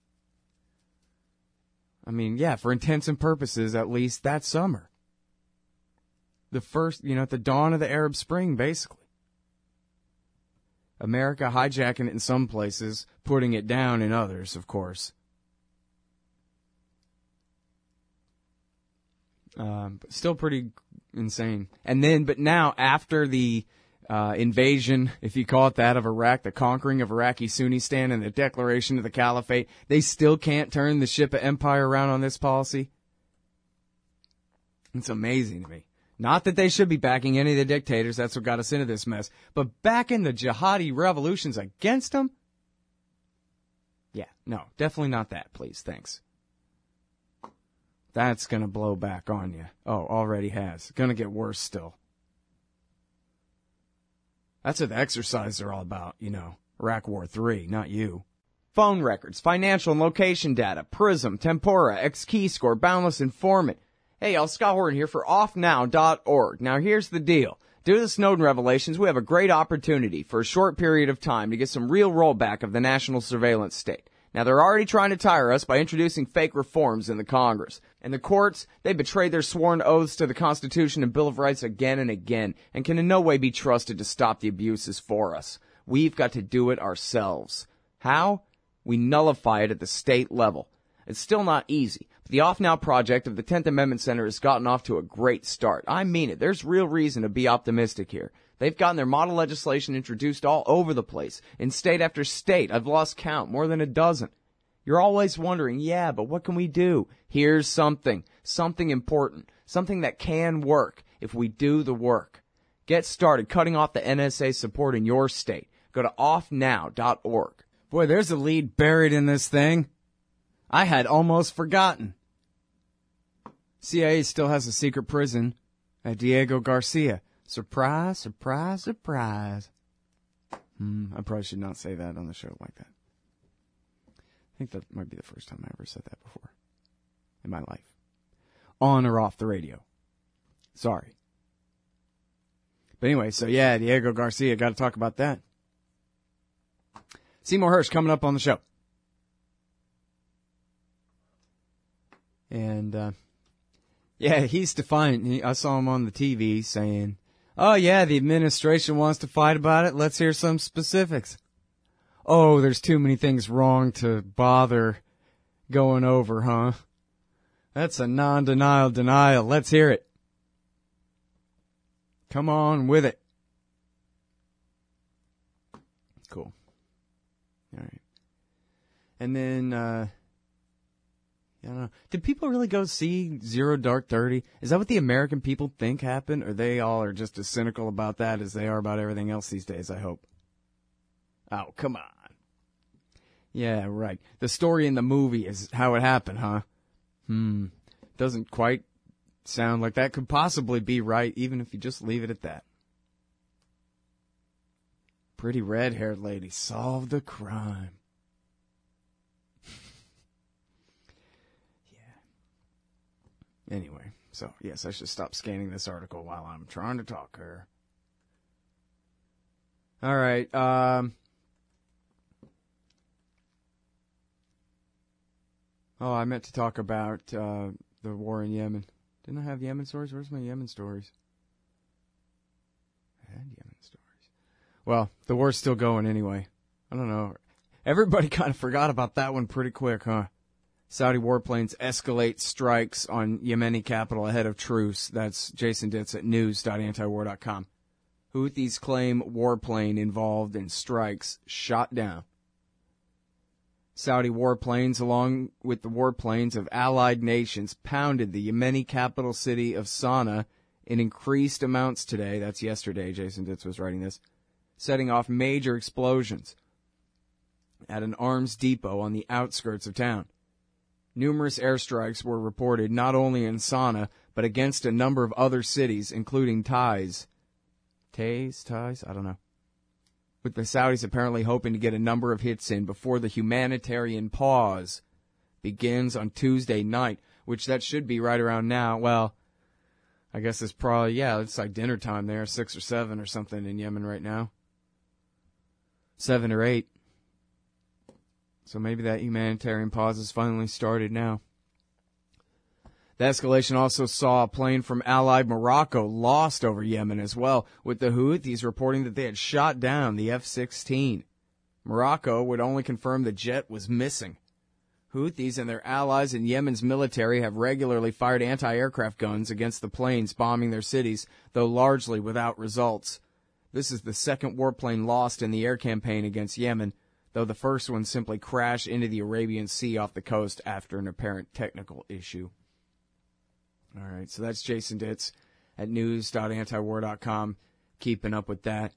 I mean, yeah, for intents and purposes, at least that summer. The first, you know, at the dawn of the Arab Spring, basically. America hijacking it in some places, putting it down in others, of course. Um, but still pretty insane. And then, but now, after the uh, invasion, if you call it that, of Iraq, the conquering of Iraqi Sunnistan and the declaration of the caliphate, they still can't turn the ship of empire around on this policy? It's amazing to me. Not that they should be backing any of the dictators, that's what got us into this mess, but backing the jihadi revolutions against them? Yeah, no, definitely not that, please, thanks. That's gonna blow back on you. Oh, already has. Gonna get worse still. That's what the exercises are all about, you know. Iraq War three, not you. Phone records, financial and location data, Prism, Tempora, X-Keyscore, Boundless Informant. Hey, y'all, Scott Horton here for off now dot org. Now, here's the deal. Due to the Snowden revelations, we have a great opportunity for a short period of time to get some real rollback of the national surveillance state. Now, they're already trying to tire us by introducing fake reforms in the Congress. And the courts, they betrayed their sworn oaths to the Constitution and Bill of Rights again and again, and can in no way be trusted to stop the abuses for us. We've got to do it ourselves. How? We nullify it at the state level. It's still not easy. But the Off Now project of the tenth Amendment Center has gotten off to a great start. I mean it. There's real reason to be optimistic here. They've gotten their model legislation introduced all over the place, in state after state. I've lost count, more than a dozen. You're always wondering, yeah, but what can we do? Here's something, something important, something that can work if we do the work. Get started cutting off the N S A support in your state. Go to off now dot org. Boy, there's a lead buried in this thing. I had almost forgotten. C I A still has a secret prison at Diego Garcia. Surprise, surprise, surprise. Hmm, I probably should not say that on the show like that. I think that might be the first time I ever said that before in my life. On or off the radio. Sorry. But anyway, so yeah, Diego Garcia, got to talk about that. Seymour Hersh coming up on the show. And, uh, yeah, he's defiant. He, I saw him on the T V saying, oh, yeah, the administration wants to fight about it. Let's hear some specifics. Oh, there's too many things wrong to bother going over, huh? That's a non-denial denial. Let's hear it. Come on with it. Cool. All right. And then, uh, I don't know. Did people really go see Zero Dark Thirty? Is that what the American people think happened? Or they all are just as cynical about that as they are about everything else these days, I hope. Oh, come on. Yeah, right. The story in the movie is how it happened, huh? Hmm. Doesn't quite sound like that could possibly be right, even if you just leave it at that. Pretty red-haired lady solved the crime. Yeah. Anyway, so, yes, I should stop scanning this article while I'm trying to talk here. All right, um... Oh, I meant to talk about uh, the war in Yemen. Didn't I have Yemen stories? Where's my Yemen stories? I had Yemen stories. Well, the war's still going anyway. I don't know. Everybody kind of forgot about that one pretty quick, huh? Saudi warplanes escalate strikes on Yemeni capital ahead of truce. That's Jason Ditz at news dot antiwar dot com. Houthis claim warplane involved in strikes shot down. Saudi warplanes, along with the warplanes of allied nations, pounded the Yemeni capital city of Sana'a in increased amounts today. That's yesterday, Jason Ditz was writing this, setting off major explosions at an arms depot on the outskirts of town. Numerous airstrikes were reported not only in Sana'a, but against a number of other cities, including Taiz. Taiz? Taiz? I don't know. With the Saudis apparently hoping to get a number of hits in before the humanitarian pause begins on Tuesday night, which that should be right around now. Well, I guess it's probably, yeah, it's like dinner time there, six or seven or something in Yemen right now. Seven or eight. So maybe that humanitarian pause has finally started now. The escalation also saw a plane from allied Morocco lost over Yemen as well, with the Houthis reporting that they had shot down the F sixteen. Morocco would only confirm the jet was missing. Houthis and their allies in Yemen's military have regularly fired anti-aircraft guns against the planes bombing their cities, though largely without results. This is the second warplane lost in the air campaign against Yemen, though the first one simply crashed into the Arabian Sea off the coast after an apparent technical issue. All right, so that's Jason Ditz at news dot antiwar dot com, keeping up with that.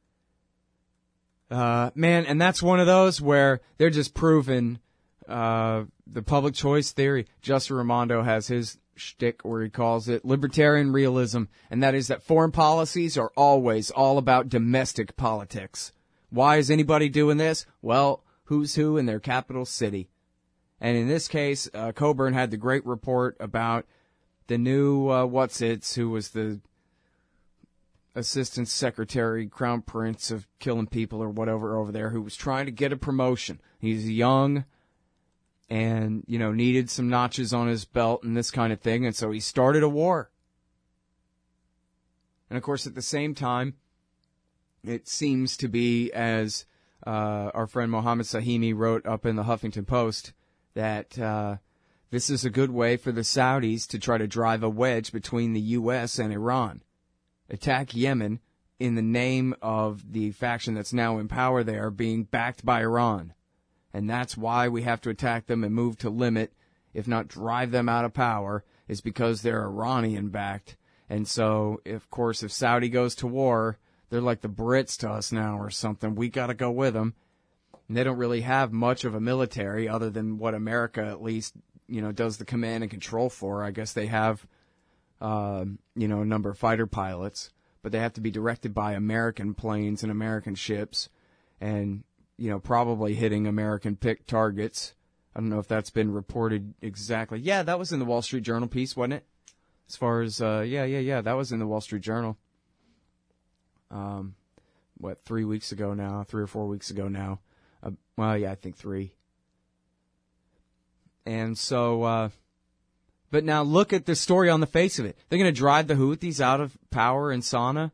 Uh, man, and that's one of those where they're just proving uh, the public choice theory. Justin Raimondo has his shtick where he calls it libertarian realism, and that is that foreign policies are always all about domestic politics. Why is anybody doing this? Well, who's who in their capital city. And in this case, uh, Coburn had the great report about the new uh, what's-its, who was the assistant secretary, crown prince of killing people or whatever over there, who was trying to get a promotion. He's young and, you know, needed some notches on his belt and this kind of thing, and so he started a war. And, of course, at the same time, it seems to be, as uh, our friend Mohammed Sahimi wrote up in the Huffington Post, that uh, this is a good way for the Saudis to try to drive a wedge between the U S and Iran. Attack Yemen in the name of the faction that's now in power there being backed by Iran. And that's why we have to attack them and move to limit, if not drive them out of power, is because they're Iranian-backed. And so, of course, if Saudi goes to war, they're like the Brits to us now or something. We got to go with them. And they don't really have much of a military other than what America at least, you know, does the command and control for. I guess they have, uh, you know, a number of fighter pilots, but they have to be directed by American planes and American ships and, you know, probably hitting American picked targets. I don't know if that's been reported exactly. Yeah, that was in the Wall Street Journal piece, wasn't it? As far as, uh, yeah, yeah, yeah, that was in the Wall Street Journal. Um, what, three weeks ago now, three or four weeks ago now. Uh, well, yeah, I think three. And so, uh, but now look at the story on the face of it. They're going to drive the Houthis out of power in Sana'a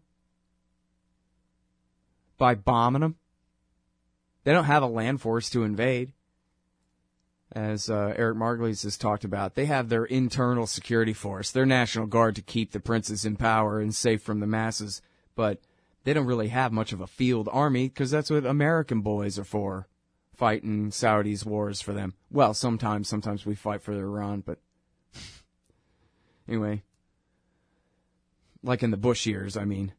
by bombing them. They don't have a land force to invade. As uh, Eric Margulies has talked about, they have their internal security force, their National Guard to keep the princes in power and safe from the masses. But they don't really have much of a field army because that's what American boys are for. Fighting Saudis' wars for them. Well, sometimes, sometimes we fight for Iran, but anyway. Like in the Bush years, I mean.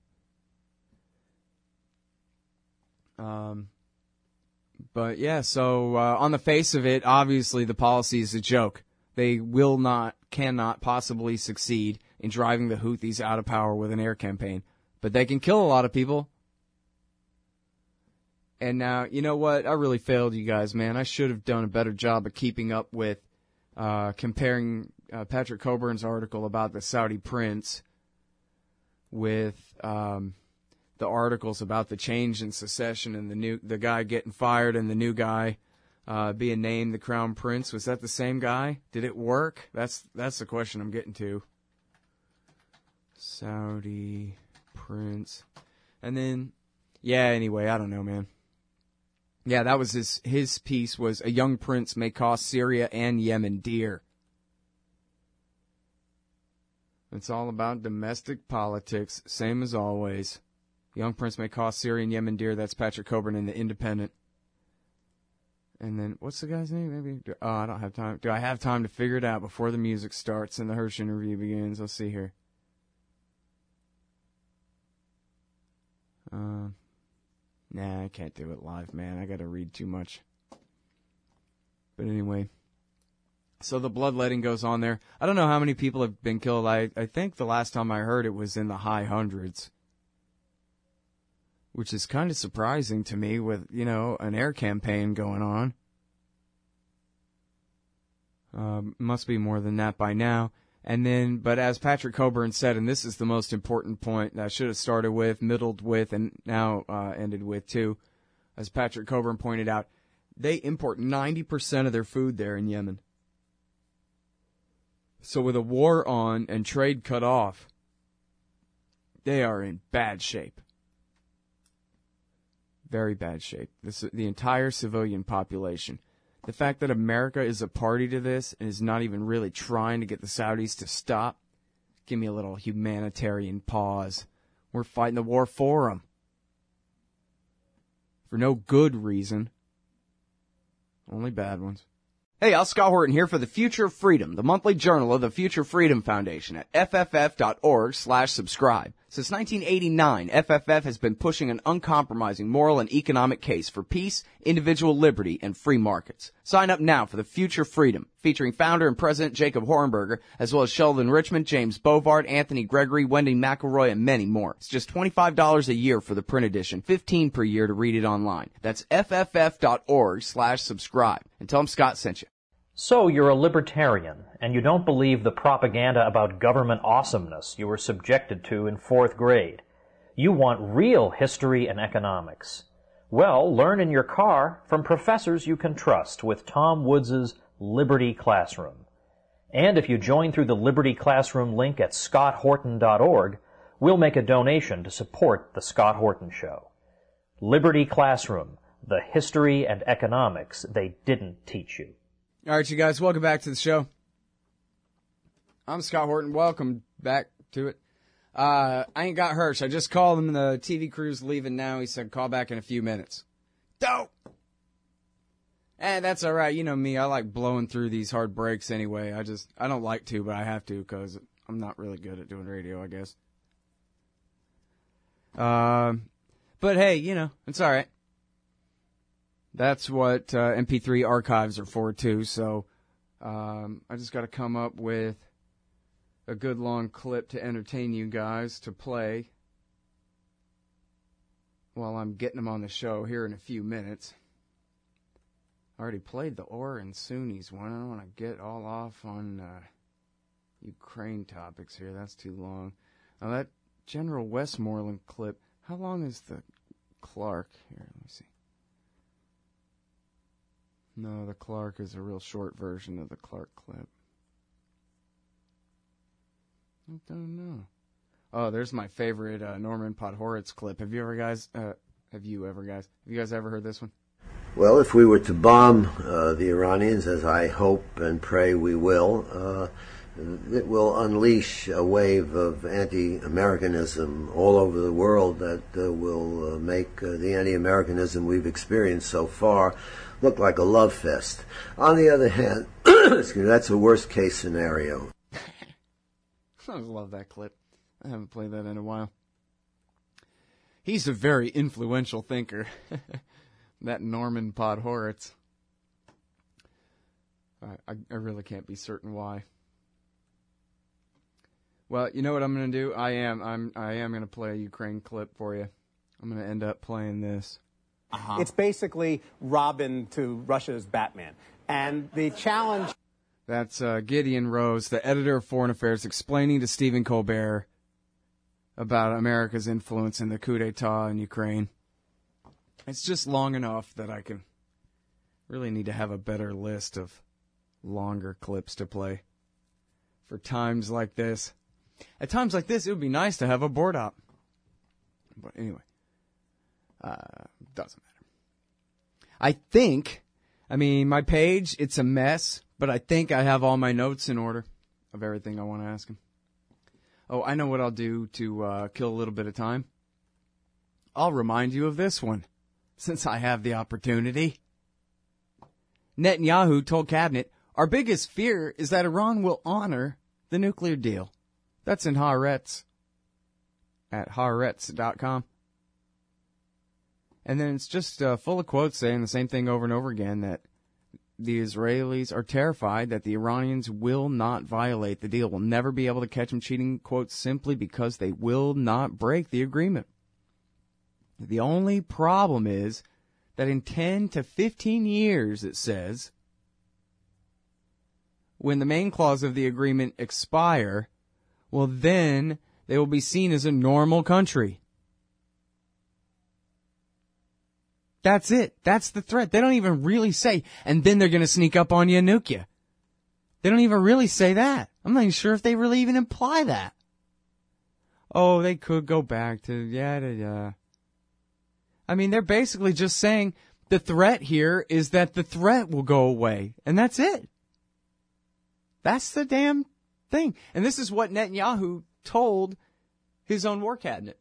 Um, but yeah, so uh, on the face of it, obviously the policy is a joke. They will not, cannot possibly succeed in driving the Houthis out of power with an air campaign. But they can kill a lot of people. And now, you know what? I really failed you guys, man. I should have done a better job of keeping up with uh, comparing uh, Patrick Coburn's article about the Saudi prince with um, the articles about the change in secession and the new the guy getting fired and the new guy uh, being named the Crown Prince. Was that the same guy? Did it work? That's that's the question I'm getting to. Saudi Prince. And then, yeah, anyway, I don't know, man. Yeah, that was his, his piece was, a young prince may cost Syria and Yemen dear. It's all about domestic politics, same as always. Young prince may cost Syria and Yemen dear. That's Patrick Coburn in The Independent. And then, what's the guy's name? Maybe. Do, oh, I don't have time. Do I have time to figure it out before the music starts and the Hersh interview begins? Let's see here. Uh, nah, I can't do it live, man. I gotta read too much. But anyway. So the bloodletting goes on there. I don't know how many people have been killed. I, I think the last time I heard it was in the high hundreds. Which is kind of surprising to me with, you know, an air campaign going on. Um, must be more than that by now. And then, but as Patrick Coburn said, and this is the most important point that I should have started with, middled with, and now uh, ended with too, as Patrick Coburn pointed out, they import ninety percent of their food there in Yemen. So with a war on and trade cut off, they are in bad shape. Very bad shape. This, the entire civilian population. The fact that America is a party to this and is not even really trying to get the Saudis to stop, give me a little humanitarian pause. We're fighting the war for them. For no good reason. Only bad ones. Hey, Al Scott Horton here for The Future of Freedom, the monthly journal of the Future Freedom Foundation at F F F dot org slash subscribe. Since nineteen eighty-nine, F F F has been pushing an uncompromising moral and economic case for peace, individual liberty, and free markets. Sign up now for The Future Freedom, featuring founder and president Jacob Hornberger, as well as Sheldon Richmond, James Bovard, Anthony Gregory, Wendy McElroy, and many more. It's just twenty-five dollars a year for the print edition, fifteen dollars per year to read it online. That's F F F dot org slash subscribe. And tell them Scott sent you.
So you're a libertarian, and you don't believe the propaganda about government awesomeness you were subjected to in fourth grade. You want real history and economics. Well, learn in your car from professors you can trust with Tom Woods' Liberty Classroom. And if you join through the Liberty Classroom link at scott horton dot org, we'll make a donation to support The Scott Horton Show. Liberty Classroom, the history and economics they didn't teach you.
All right, you guys, welcome back to the show. I'm Scott Horton. Welcome back to it. Uh, I ain't got Hersh. I just called him. The T V crew's leaving now. He said call back in a few minutes. Dope! And that's all right. You know me. I like blowing through these hard breaks anyway. I just, I don't like to, but I have to because I'm not really good at doing radio, I guess. Um, uh, but hey, you know, it's all right. That's what uh, M P three archives are for, too. So um, I just got to come up with a good long clip to entertain you guys to play while I'm getting them on the show here in a few minutes. I already played the Orr and Sunnis one. I don't want to get all off on uh, Ukraine topics here. That's too long. Now, that General Westmoreland clip, how long is the Clark? Here, let me see. No, the Clark is a real short version of the Clark clip. I don't know. Oh, there's my favorite uh, Norman Podhoretz clip. Have you ever guys? Uh, have you ever guys? Have you guys ever heard this one?
Well, if we were to bomb uh, the Iranians, as I hope and pray we will, uh, it will unleash a wave of anti-Americanism all over the world that uh, will uh, make uh, the anti-Americanism we've experienced so far look like a love fest. On the other hand, excuse me, that's a worst-case scenario.
I love that clip. I haven't played that in a while. He's a very influential thinker, that Norman Podhoretz. I, I really can't be certain why. Well, you know what I'm going to do? I am. I'm. I am going to play a Ukraine clip for you. I'm going to end up playing this.
Uh-huh. It's basically Robin to Russia's Batman. And the challenge...
That's uh, Gideon Rose, the editor of Foreign Affairs, explaining to Stephen Colbert about America's influence in the coup d'etat in Ukraine. It's just long enough that I can Really need to have a better list of longer clips to play for times like this. At times like this, it would be nice to have a board op. But anyway, uh, doesn't matter. I think, I mean, my page, it's a mess, but I think I have all my notes in order of everything I want to ask him. Oh, I know what I'll do to uh, kill a little bit of time. I'll remind you of this one, since I have the opportunity. Netanyahu told Cabinet, our biggest fear is that Iran will honor the nuclear deal. That's in Haaretz, at haaretz dot com. And then it's just uh, full of quotes saying the same thing over and over again, that the Israelis are terrified that the Iranians will not violate the deal, will never be able to catch them cheating, quote, simply because they will not break the agreement. The only problem is that in ten to fifteen years, it says, when the main clause of the agreement expire, well, then they will be seen as a normal country. That's it. That's the threat. They don't even really say, and then they're going to sneak up on you and nuke you. They don't even really say that. I'm not even sure if they really even imply that. Oh, they could go back to yada yada. I mean, they're basically just saying the threat here is that the threat will go away, and that's it. That's the damn thing. And this is what Netanyahu told his own war cabinet.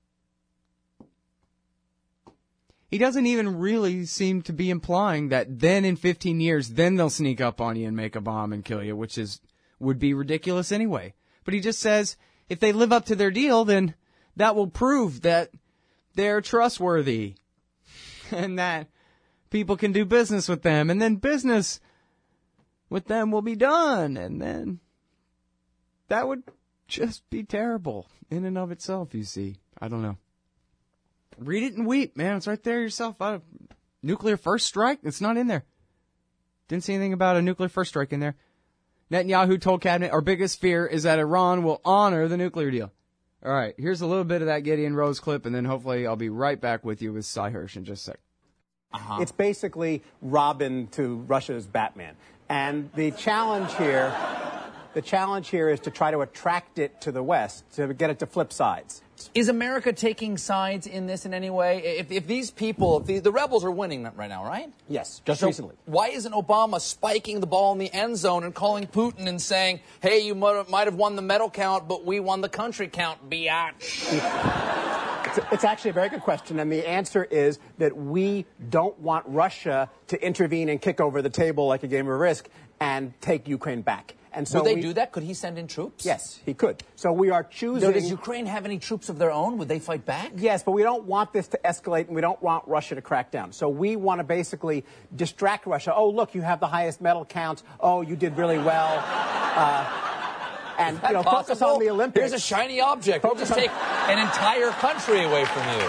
He doesn't even really seem to be implying that then in fifteen years, then they'll sneak up on you and make a bomb and kill you, which is would be ridiculous anyway. But he just says if they live up to their deal, then that will prove that they're trustworthy and that people can do business with them, and then business with them will be done, and then that would just be terrible in and of itself, you see. I don't know. Read it and weep, man. It's right there yourself. Uh, nuclear first strike? It's not in there. Didn't see anything about a nuclear first strike in there. Netanyahu told Cabinet, our biggest fear is that Iran will honor the nuclear deal. All right, here's a little bit of that Gideon Rose clip, and then hopefully I'll be right back with you with Cy Hirsch in just a sec.
Uh-huh. It's basically Robin to Russia's Batman. And the challenge here, the challenge here is to try to attract it to the West, to get it to flip sides.
Is America taking sides in this in any way? If, if these people, if the, the rebels are winning right now, right?
Yes, just
so
recently.
Why isn't Obama spiking the ball in the end zone and calling Putin and saying, hey, you might have won the medal count, but we won the country count, biatch?
It's, it's actually a very good question, and the answer is that we don't want Russia to intervene and kick over the table like a game of Risk and take Ukraine back. And so
would they
we,
do that? Could he send in troops?
Yes, he could. So we are choosing...
No, does Ukraine have any troops of their own? Would they fight back?
Yes, but we don't want this to escalate, and we don't want Russia to crack down. So we want to basically distract Russia. Oh, look, you have the highest medal count. Oh, you did really well. Uh, and you know, focus on the Olympics.
Here's a shiny object. We'll just take an entire country away from you.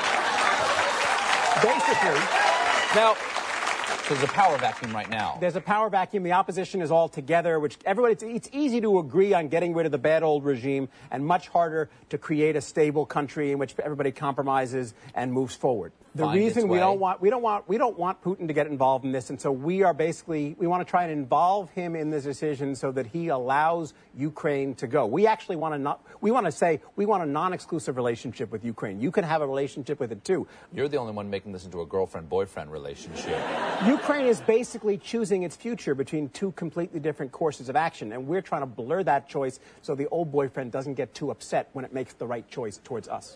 Basically.
Now... There's a power vacuum right now.
There's a power vacuum. The opposition is all together, which everybody, it's, it's easy to agree on getting rid of the bad old regime and much harder to create a stable country in which everybody compromises and moves forward. The
Find
reason we
way.
don't want we don't want we don't want Putin to get involved in this, and so we are basically we want to try and involve him in this decision so that he allows Ukraine to go. We actually want to not we want to say we want a non-exclusive relationship with Ukraine. You can have a relationship with it too.
You're the only one making this into a girlfriend-boyfriend relationship.
Ukraine is basically choosing its future between two completely different courses of action, and we're trying to blur that choice so the old boyfriend doesn't get too upset when it makes the right choice towards us.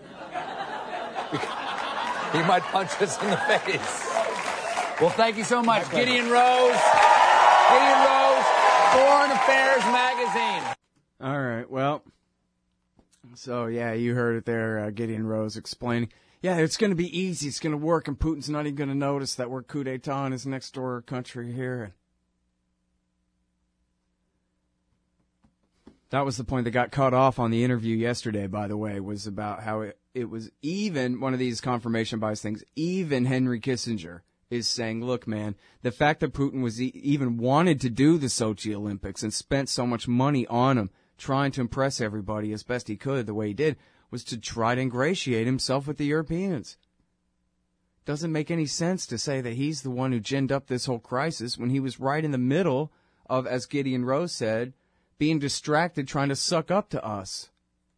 He might punch us in the face. Well, thank you so much, Gideon Rose. Gideon Rose, Foreign Affairs Magazine.
All right, well, so yeah, you heard it there, uh, Gideon Rose explaining. Yeah, it's going to be easy. It's going to work, and Putin's not even going to notice that we're coup d'etat in his next door country here. That was the point that got cut off on the interview yesterday, by the way, was about how it, it was even one of these confirmation bias things. Even Henry Kissinger is saying, look, man, the fact that Putin was e- even wanted to do the Sochi Olympics and spent so much money on them, trying to impress everybody as best he could the way he did, was to try to ingratiate himself with the Europeans, doesn't make any sense to say that he's the one who ginned up this whole crisis when he was right in the middle of, as Gideon Rose said, being distracted trying to suck up to us.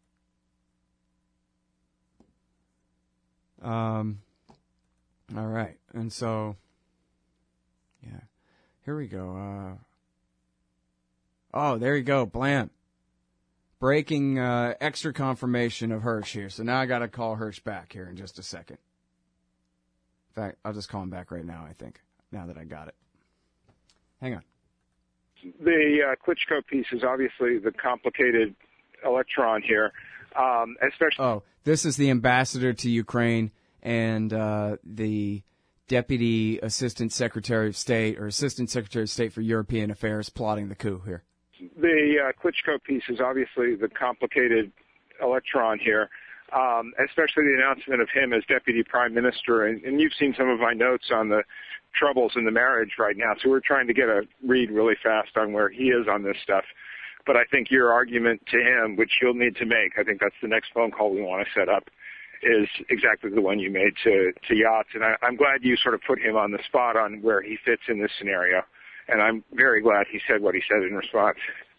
Um, all right. And so, yeah, here we go. Uh, oh, there you go. Blam. Breaking uh, extra confirmation of Hirsch here. So now I got to call Hirsch back here in just a second. In fact, I'll just call him back right now, I think, now that I got it. Hang on.
The uh, Klitschko piece is obviously the complicated electron here, um, especially...
Oh, this is the ambassador to Ukraine and uh, the Deputy Assistant Secretary of State or Assistant Secretary of State for European Affairs plotting the coup here.
The uh, Klitschko piece is obviously the complicated electron here, um, especially the announcement of him as Deputy Prime Minister. And, and you've seen some of my notes on the troubles in the marriage right now, so we're trying to get a read really fast on where he is on this stuff. But I think your argument to him, which you'll need to make, I think that's the next phone call we want to set up, is exactly the one you made to, to Yachts. And I, I'm glad you sort of put him on the spot on where he fits in this scenario. And I'm very glad he said what he said in response.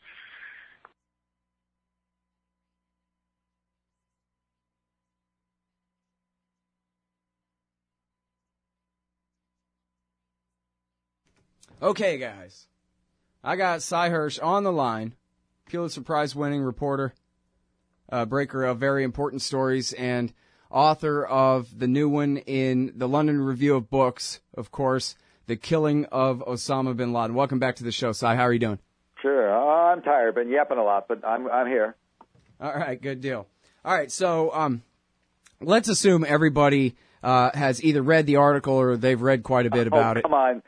Okay, guys. I got Cy Hirsch on the line, Pulitzer Prize-winning reporter, uh, breaker of very important stories, and author of the new one in the London Review of Books, of course, The Killing of Osama bin Laden. Welcome back to the show, Cy. How are you doing?
Sure. Oh, I'm tired. Been yapping a lot, but I'm I'm here.
All right, good deal. All right, so um, let's assume everybody uh, has either read the article or they've read quite a bit about
oh,
it.
Come on.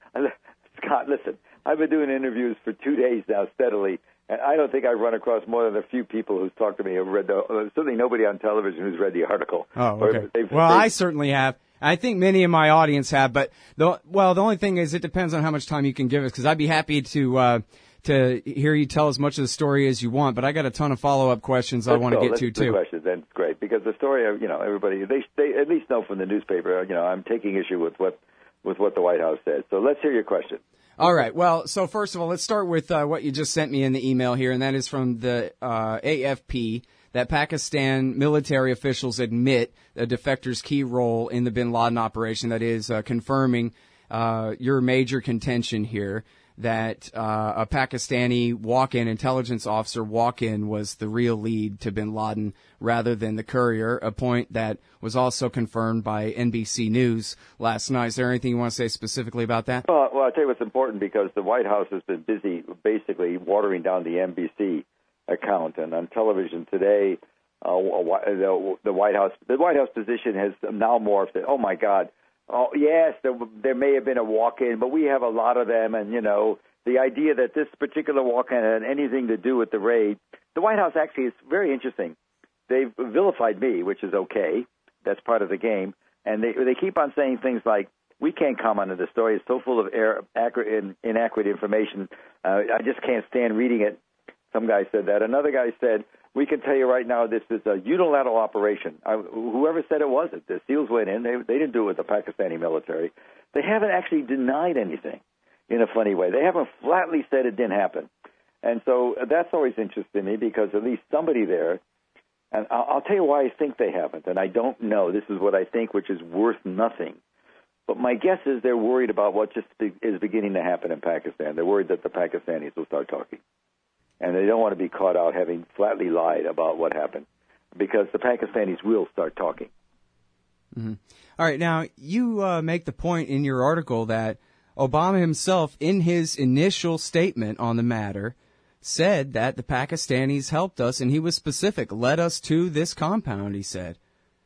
Scott, listen, I've been doing interviews for two days now steadily, and I don't think I've run across more than a few people who's talked to me who've read the, uh, certainly nobody on television who's read the article.
Oh, okay.
They've,
well,
they've,
I certainly have. I think many in my audience have, but the, well, the only thing is it depends on how much time you can give us, because I'd be happy to uh, to hear you tell as much of the story as you want, but I got a ton of follow-up questions I want to
go.
get
Let's
to,
do
too.
Questions, and it's great, because the story, you know, everybody, they, they at least know from the newspaper, you know, I'm taking issue with what, with what the White House said. So let's hear your question.
All right. Well, so first of all, let's start with uh, what you just sent me in the email here, and that is from the uh, A F P, that Pakistan military officials admit a defector's key role in the bin Laden operation. That is uh, confirming uh, your major contention here, that uh, a Pakistani walk-in intelligence officer walk-in was the real lead to bin Laden rather than the courier, a point that was also confirmed by N B C News last night. Is there anything you want to say specifically about that?
Well, well I'll tell you what's important, because the White House has been busy basically watering down the N B C account. And on television today, uh, the, the White House the White House position has now morphed. Oh, my God. Oh, yes, there, there may have been a walk-in, but we have a lot of them. And, you know, the idea that this particular walk-in had anything to do with the raid, the White House actually is very interesting. They've vilified me, which is okay. That's part of the game. And they they keep on saying things like, we can't comment on the story. It's so full of error, accurate, and inaccurate information. Uh, I just can't stand reading it. Some guy said that. Another guy said, we can tell you right now this is a unilateral operation. I, whoever said it wasn't. The SEALs went in. They, they didn't do it with the Pakistani military. They haven't actually denied anything in a funny way. They haven't flatly said it didn't happen. And so that's always interesting me, because at least somebody there, and I'll, I'll tell you why I think they haven't, and I don't know. This is what I think, which is worth nothing. But my guess is they're worried about what just be, is beginning to happen in Pakistan. They're worried that the Pakistanis will start talking. And they don't want to be caught out having flatly lied about what happened, because the Pakistanis will start talking.
Mm-hmm. All right. Now, you uh, make the point in your article that Obama himself, in his initial statement on the matter, said that the Pakistanis helped us, and he was specific, led us to this compound, he said.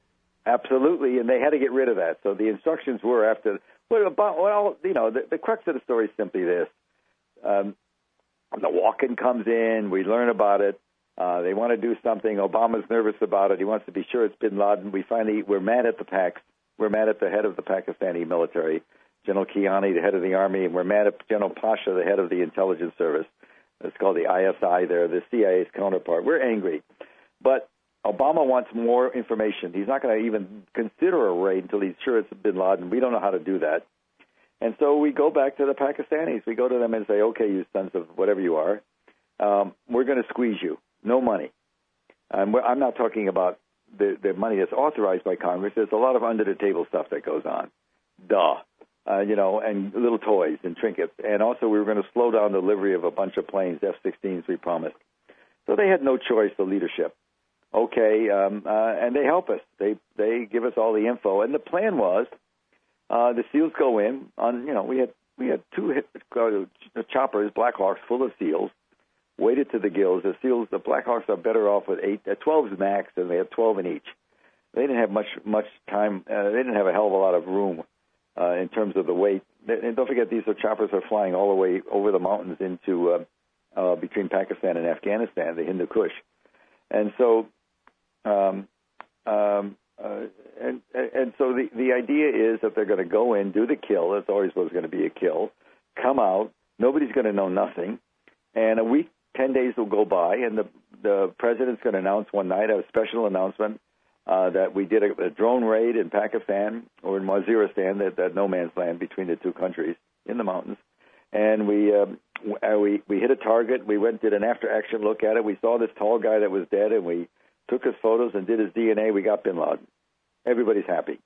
Absolutely, and they had to get rid of that. So the instructions were after, well, well you know, the, the crux of the story is simply this. Um, the walk-in comes in, we learn about it, uh, they want to do something, Obama's nervous about it, he wants to be sure it's bin Laden. We finally, we're mad at the Pacs, we're mad at the head of the Pakistani military, General Kiani, the head of the army, and we're mad at General Pasha, the head of the intelligence service. It's called the I S I there, the C I A's counterpart. We're angry. But Obama wants more information. He's not going to even consider a raid until he's sure it's bin Laden. We don't know how to do that. And so we go back to the Pakistanis. We go to them and say, okay, you sons of whatever you are, um, we're going to squeeze you. No money. Um, I'm not talking about the, the money that's authorized by Congress. There's a lot of under-the-table stuff that goes on. Duh. Uh, you know, and little toys and trinkets. And also we were going to slow down the delivery of a bunch of planes, F sixteens we promised. So they had no choice, the leadership. Okay, um, uh, and they help us. They they give us all the info. And the plan was uh, the SEALs go in on, you know, we had we had two hit, uh, choppers, Blackhawks, full of SEAls, weighted to the gills. The SEALs, the Blackhawks are better off with eight, uh, twelve is max, and they have twelve in each. They didn't have much much time. Uh, they didn't have a hell of a lot of room uh, in terms of the weight. And don't forget, these are choppers are flying all the way over the mountains into uh, uh, between Pakistan and Afghanistan, the Hindu Kush. And so, um, um, uh, and and so the the idea is that they're going to go in, do the kill. It's always was going to be a kill. Come out. Nobody's going to know nothing. And a week, ten days will go by, and the the president's going to announce one night a special announcement uh, that we did a, a drone raid in Pakistan or in Waziristan, that, that no man's land between the two countries in the mountains, and we um, we we hit a target. We went did an after action look at it. We saw this tall guy that was dead, and we took his photos and did his D N A. We got bin Laden. Everybody's happy.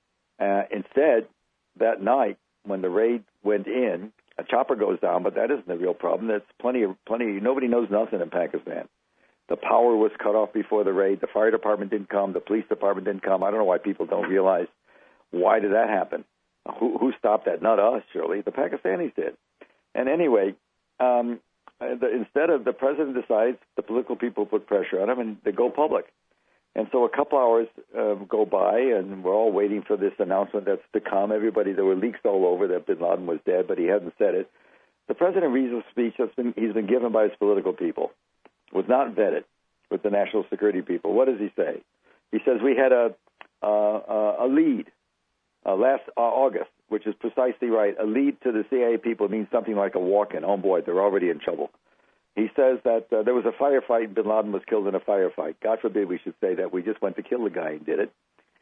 Uh, instead, that night when the raid went in, a chopper goes down, but that isn't the real problem. There's plenty of plenty. Nobody knows nothing in Pakistan. The power was cut off before the raid. The fire department didn't come. The police department didn't come. I don't know why people don't realize why did that happen. Who, who stopped that? Not us, surely. The Pakistanis did. And anyway, um, the, instead of the president decides, the political people put pressure on him, and they go public. And so a couple hours uh, go by, and we're all waiting for this announcement that's to come. Everybody, there were leaks all over that bin Laden was dead, but he hadn't said it. The president reads a speech that's been he's been given by his political people, was not vetted with the national security people. What does he say? He says we had a uh, a lead uh, last uh, August, which is precisely right. A lead to the C I A people means something like a walk-in. Oh boy, they're already in trouble. He says that uh, there was a firefight and bin Laden was killed in a firefight. God forbid we should say that. We just went to kill the guy and did it.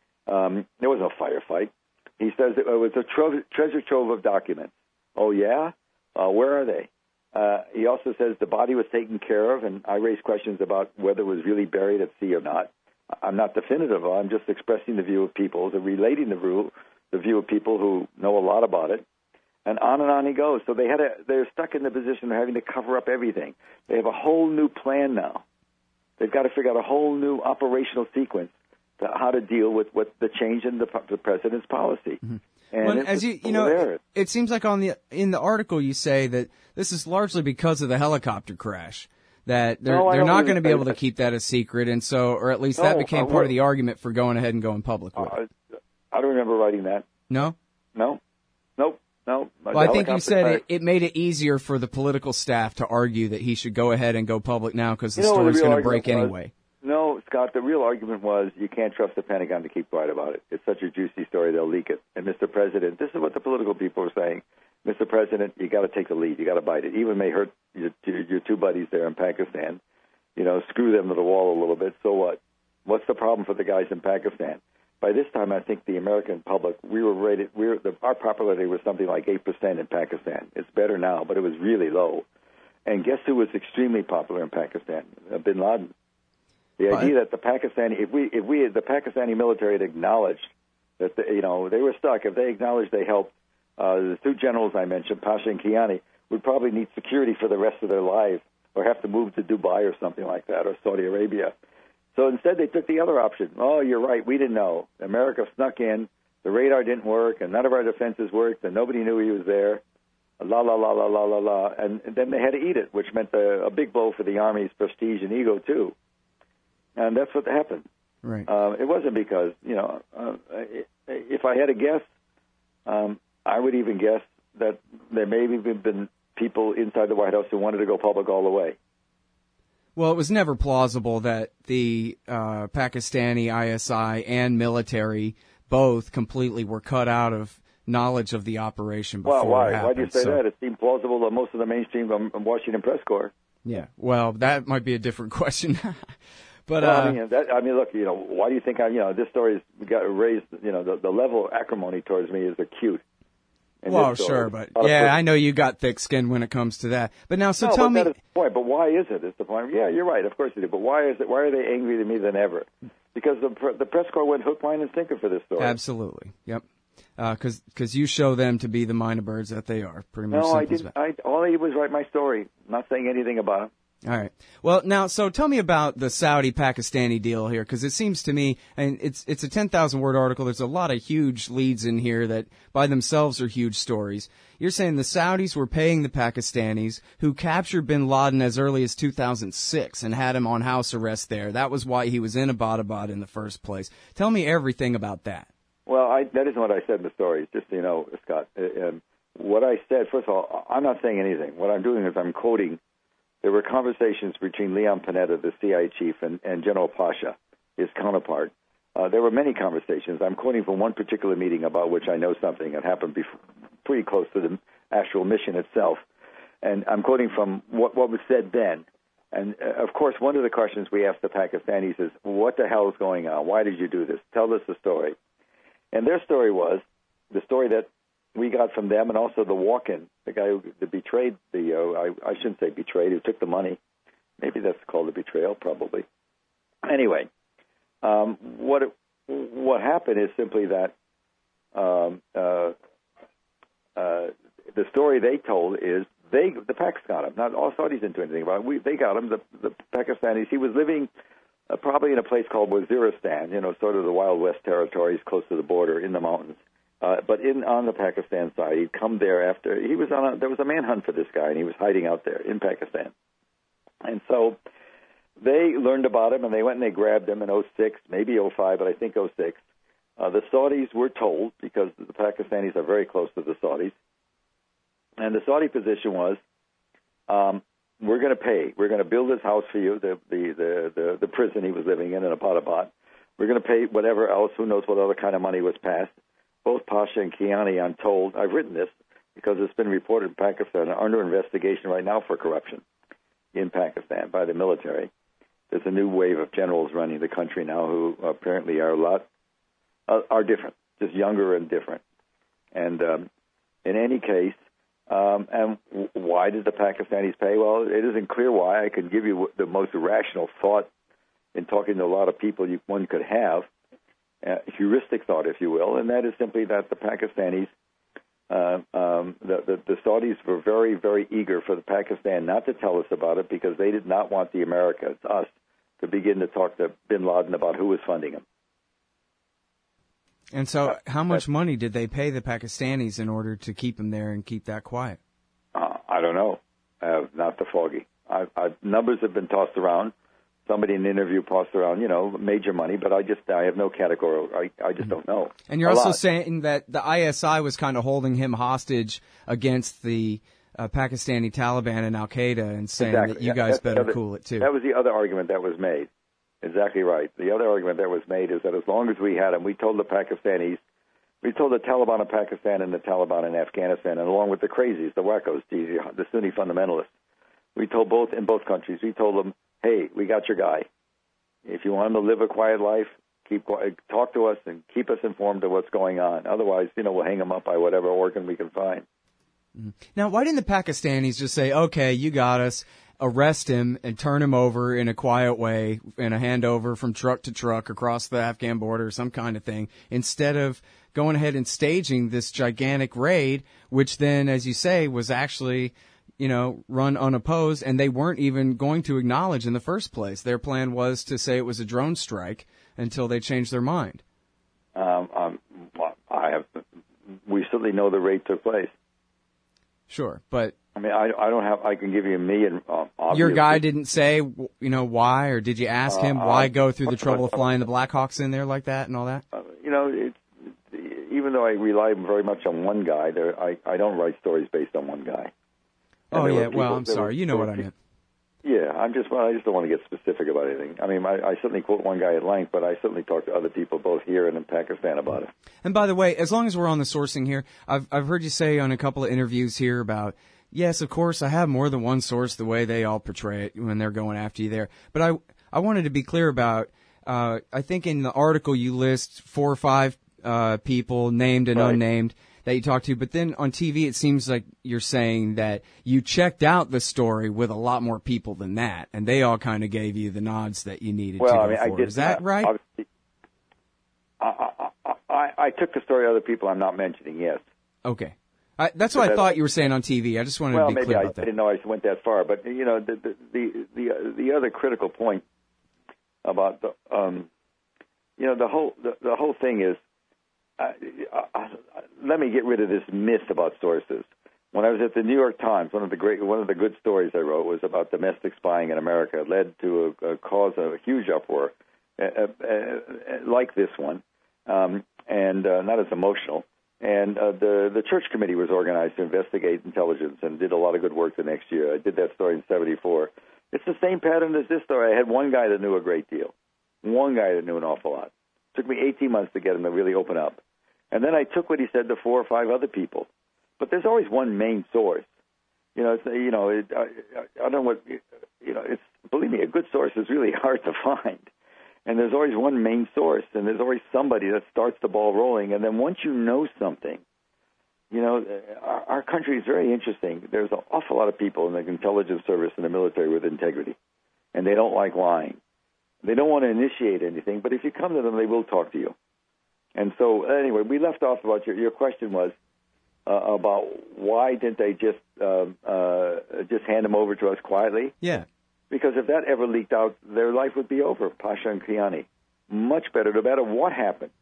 Um, there was no firefight. He says it was a tro- treasure trove of documents. Oh, yeah? Uh, where are they? Uh, he also says the body was taken care of, and I raised questions about whether it was really buried at sea or not. I'm not definitive. I'm just expressing the view of people, the relating the view, the view of people who know a lot about it. And on and on he goes. So they had a, they're stuck in the position of having to cover up everything. They have a whole new plan now. They've got to figure out a whole new operational sequence to how to deal with what the change in the, the president's policy.
Mm-hmm.
And
well, as you you know, it, it seems like on the in the article you say that this is largely because of the helicopter crash. That they're
no,
they're not going to be able
that.
to keep that a secret, and so, or at least
no,
that became
uh,
part of the argument for going ahead and going public with it.
Uh, I don't remember writing that.
No?
No? Nope. No.
Well, I think you said it, it made it easier for the political staff to argue that he should go ahead and go public now because the
you know,
story's
the
going to break
was,
anyway.
No, Scott, the real argument was you can't trust the Pentagon to keep quiet about it. It's such a juicy story, they'll leak it. And Mister President, this is what the political people are saying. Mister President, you got to take the lead. You got to bite it. Even may hurt your, your two buddies there in Pakistan. You know, screw them to the wall a little bit. So what? What's the problem for the guys in Pakistan? By this time, I think the American public, we were rated, we were, the, our popularity was something like eight percent in Pakistan. It's better now, but it was really low. And guess who was extremely popular in Pakistan? Uh, bin Laden. The what? idea that the Pakistani, if we, if we, the Pakistani military had acknowledged that, the, you know, they were stuck, if they acknowledged they helped, uh, the two generals I mentioned, Pasha and Kiani, would probably need security for the rest of their lives or have to move to Dubai or something like that, or Saudi Arabia. So instead, they took the other option. Oh, you're right. We didn't know. America snuck in. The radar didn't work, and none of our defenses worked, and nobody knew he was there. La, la, la, la, la, la, la. And, and then they had to eat it, which meant a, a big blow for the Army's prestige and ego, too. And that's what happened.
Right.
Uh, it wasn't because, you know, uh, if I had to guess, um, I would even guess that there may have even been people inside the White House who wanted to go public all the way.
Well, it was never plausible that the uh, Pakistani I S I and military both completely were cut out of knowledge of the operation before
well, why?
it happened.
Why do you say
so,
that? It seemed plausible to most of the mainstream um, Washington press corps.
Yeah, well, that might be a different question. But
well,
uh,
I mean, that, I mean, look, you know, why do you think I, you know, this story's got raised, you know, the, the level of acrimony towards me is acute.
Well, sure, but yeah, I know you got thick skin when it comes to that. But now, so
no,
tell
but
me.
That is the point. But why is it? Is the point? Yeah, you're right. Of course you do. But why is it? Why are they angrier to me than ever? Because the the press corps went hook, line, and sinker for this story.
Absolutely. Yep. Because uh, because you show them to be the minor birds that they are. Pretty much.
No, I didn't. I, all I did was write my story, not saying anything about it.
All right. Well, now, so tell me about the Saudi-Pakistani deal here, because it seems to me, and it's it's a ten thousand word article. There's a lot of huge leads in here that by themselves are huge stories. You're saying the Saudis were paying the Pakistanis who captured bin Laden as early as two thousand six and had him on house arrest there. That was why he was in Abbottabad in the first place. Tell me everything about that.
Well, I, that isn't what I said in the story. Just so you know, Scott. Um, what I said, first of all, I'm not saying anything. What I'm doing is I'm quoting. There were conversations between Leon Panetta, the C I A chief, and, and General Pasha, his counterpart. Uh, there were many conversations. I'm quoting from one particular meeting about which I know something. It happened before, pretty close to the actual mission itself. And I'm quoting from what, what was said then. And, uh, of course, one of the questions we asked the Pakistanis is, what the hell is going on? Why did you do this? Tell us the story. And their story was, the story that we got from them, and also the walk-in, the guy who the betrayed the, uh, I, I shouldn't say betrayed, who took the money. Maybe that's called a betrayal, probably. Anyway, um, what it, what happened is simply that um, uh, uh, the story they told is they the Pacs got him. Not all Saudis didn't do anything about it. We, they got him. The, the Pakistanis. He was living uh, probably in a place called Waziristan, you know, sort of the Wild West territories, close to the border in the mountains. Uh, but in on the Pakistan side, he'd come there after he was on. A, there was a manhunt for this guy, and he was hiding out there in Pakistan. And so they learned about him, and they went and they grabbed him in oh six, maybe oh five, but I think oh six. Uh, the Saudis were told, because the Pakistanis are very close to the Saudis, and the Saudi position was, um, we're going to pay. We're going to build this house for you, the the the the, the prison he was living in in Abbottabad. We're going to pay whatever else. Who knows what other kind of money was passed. Both Pasha and Kiani, I'm told, I've written this because it's been reported in Pakistan, are under investigation right now for corruption in Pakistan by the military. There's a new wave of generals running the country now who apparently are a lot, uh, are different, just younger and different. And um, in any case, um, and w- why did the Pakistanis pay? Well, it isn't clear why. I can give you the most rational thought in talking to a lot of people you, one could have. Uh, heuristic thought, if you will, and that is simply that the Pakistanis, uh, um, the, the, the Saudis were very, very eager for the Pakistan not to tell us about it because they did not want the Americans, us, to begin to talk to bin Laden about who was funding him.
And so how much money did they pay the Pakistanis in order to keep him there and keep that quiet?
Uh, I don't know. Uh, not the foggy. I, I, numbers have been tossed around. Somebody in the interview tossed around, you know, major money, but I just, I have no category. I, I just don't know.
And you're
A
also
lot.
saying that the I S I was kind of holding him hostage against the uh, Pakistani Taliban and Al-Qaeda and saying
Exactly.
that you
Yeah,
guys
that's the
better
other-
cool it too.
That was the other argument that was made. Exactly right. The other argument that was made is that as long as we had him, we told the Pakistanis, we told the Taliban of Pakistan and the Taliban in Afghanistan, and along with the crazies, the wackos, the, the Sunni fundamentalists, we told both in both countries, we told them, hey, we got your guy. If you want him to live a quiet life, keep talk to us and keep us informed of what's going on. Otherwise, you know, we'll hang him up by whatever organ we can find.
Now, why didn't the Pakistanis just say, okay, you got us, arrest him and turn him over in a quiet way in a handover from truck to truck across the Afghan border, some kind of thing, instead of going ahead and staging this gigantic raid, which then, as you say, was actually, you know, run unopposed, and they weren't even going to acknowledge in the first place. Their plan was to say it was a drone strike until they changed their mind.
Um, um, well, I have, we certainly know the raid took place.
Sure, but
I mean, I, I don't have. I can give you a million. Uh,
your guy didn't say, you know, why, or did you ask him
Uh,
why
uh,
go through the trouble of flying the Blackhawks in there like that and all that?
Uh, you know, it, even though I rely very much on one guy, there I, I don't write stories based on one guy. And
Oh
there were
yeah, well,
people-
I'm
there
sorry.
were-
You know
there
what
were
I meant.
Yeah, I'm just. Well, I just don't want to get specific about anything. I mean, I, I certainly quote one guy at length, but I certainly talk to other people both here and in Pakistan about it.
And by the way, as long as we're on the sourcing here, I've I've heard you say on a couple of interviews here about, yes, of course, I have more than one source the way they all portray it when they're going after you there. But I I wanted to be clear about, uh, I think in the article you list four or five uh, people, named and
Right.
unnamed, that you talked to, but then on T V it seems like you're saying that you checked out the story with a lot more people than that, and they all kind of gave you the nods that you needed
Well,
to go
I mean,
for.
I did.
Is that
uh,
right?
obviously, I, I, I, I took the story of other people I'm not mentioning, yes.
Okay. I, that's what I
But
thought you were saying on T V. I just wanted
well,
to be
maybe
clear
I,
about
I
that.
didn't know I went that far, but you know, the the the the, the other critical point about the um, you know, the whole the, the whole thing is, uh, uh, let me get rid of this myth about sources. When I was at the New York Times, one of the great one of the good stories I wrote was about domestic spying in America. It led to a, a cause of a huge uproar, uh, uh, uh, like this one, um, and uh, not as emotional. And uh, the the church committee was organized to investigate intelligence and did a lot of good work the next year. I did that story in seventy-four. It's the same pattern as this story. I had one guy that knew a great deal, one guy that knew an awful lot. It took me eighteen months to get him to really open up. And then I took what he said to four or five other people. But there's always one main source. You know, it's, you know, it, I, I don't know what, you know, it's, believe me, a good source is really hard to find. And there's always one main source, and there's always somebody that starts the ball rolling. And then once you know something, you know, our, our country is very interesting. There's an awful lot of people in the intelligence service and the military with integrity, and they don't like lying. They don't want to initiate anything, but if you come to them, they will talk to you. And so, anyway, we left off about your, your question was uh, about why didn't they just um, uh, just hand them over to us quietly?
Yeah.
Because if that ever leaked out, their life would be over, Pasha and Kiani. Much better, no matter what happened.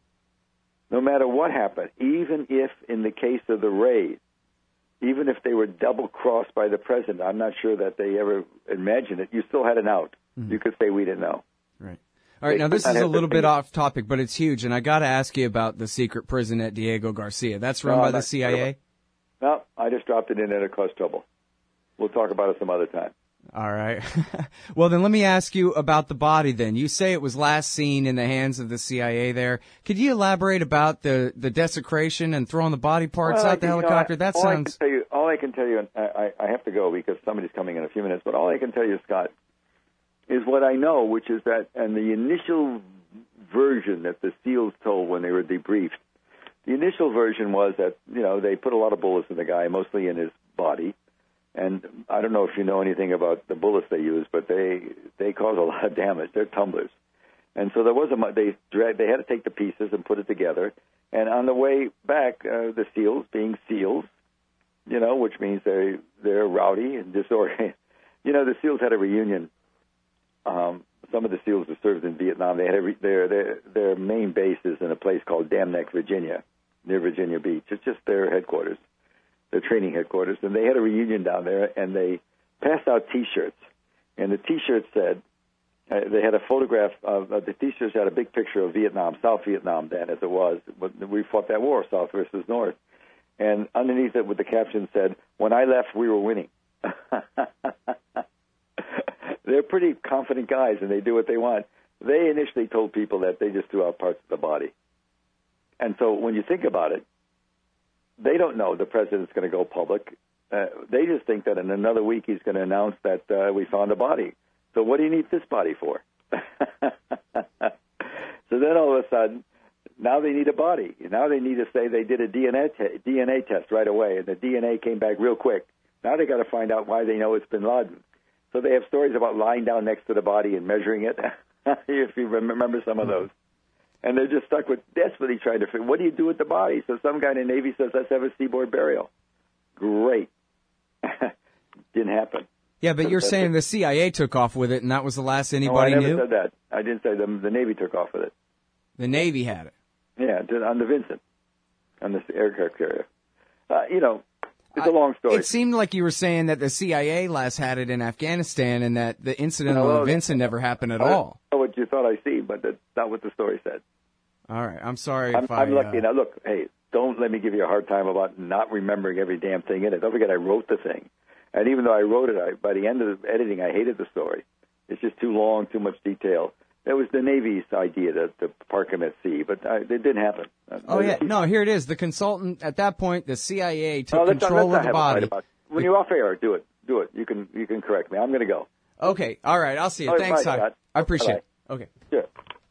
No matter what happened, even if in the case of the raid, even if they were double-crossed by the president, I'm not sure that they ever imagined it, you still had an out. Mm-hmm. You could say we didn't know.
Right. All right, now this is a little bit off topic, but it's huge, and I got to ask you about the secret prison at Diego Garcia. That's run
no,
by the C I A?
No, I just dropped it in there to cause trouble. We'll talk about it some other time.
All right. Well, then let me ask you about the body then. You say it was last seen in the hands of the C I A there. Could you elaborate about the, the desecration and throwing the body parts
well,
out the
you
helicopter?
Know,
that
all
sounds...
I can tell you, all I can tell you, and I, I have to go because somebody's coming in a few minutes, but all I can tell you, Scott, is what I know, which is that, and the initial version that the SEALs told when they were debriefed, the initial version was that, you know, they put a lot of bullets in the guy, mostly in his body. And I don't know if you know anything about the bullets they use, but they they cause a lot of damage. They're tumblers. And so there was a they dragged, they had to take the pieces and put it together. And on the way back, uh, the SEALs, being SEALs, you know, which means they they're rowdy and disorganized. You know, the SEALs had a reunion. Um, some of the SEALs who served in Vietnam, they had a re- their their their main base is in a place called Dam Neck, Virginia, near Virginia Beach. It's just their headquarters. Their training headquarters, and they had a reunion down there, and they passed out T-shirts. And the T-shirts said, uh, they had a photograph of, uh, the T-shirts had a big picture of Vietnam, South Vietnam then, as it was. But we fought that war, South versus North. And underneath it with the caption said, when I left, we were winning. They're pretty confident guys, and they do what they want. They initially told people that they just threw out parts of the body. And so when you think about it, they don't know the president's going to go public. Uh, they just think that in another week he's going to announce that uh, we found a body. So what do you need this body for? So then all of a sudden, now they need a body. Now they need to say they did a D N A, te- D N A test right away, and the D N A came back real quick. Now they got to find out why they know it's bin Laden. So they have stories about lying down next to the body and measuring it, if you remember some of those. And they're just stuck with desperately trying to figure, what do you do with the body? So some guy in the Navy says, let's have a seaboard burial. Great. Didn't happen.
Yeah, but you're saying the C I A took off with it, and that was the last anybody
no, I never
knew?
said that. I didn't say the, the Navy took off with it.
The Navy had it.
Yeah, on the Vincent, on the aircraft carrier. Uh, you know, it's a long story.
It seemed like you were saying that the C I A last had it in Afghanistan, and that the incident
no,
on
well,
the Vincent never happened at
I
all.
I don't know what you thought I see, but that's not what the story said.
All right, I'm sorry
I'm,
if I...
I'm lucky.
Uh...
Now, look, hey, don't let me give you a hard time about not remembering every damn thing in it. Don't forget I wrote the thing. And even though I wrote it, I, by the end of the editing, I hated the story. It's just too long, too much detail. That was the Navy's idea to, to park him at sea, but uh, it didn't happen.
Oh, yeah. No, here it is. The consultant, at that point, the C I A took
no, let's
control
not, let's
of the
not have a
body.
fight about it. When you're off air, do it. Do it. You can, you can correct me. I'm going to go.
Okay. All right. I'll see you.
All right,
Thanks,
bye,
Scott.
Scott.
I appreciate
Bye-bye.
it. Okay.
Sure.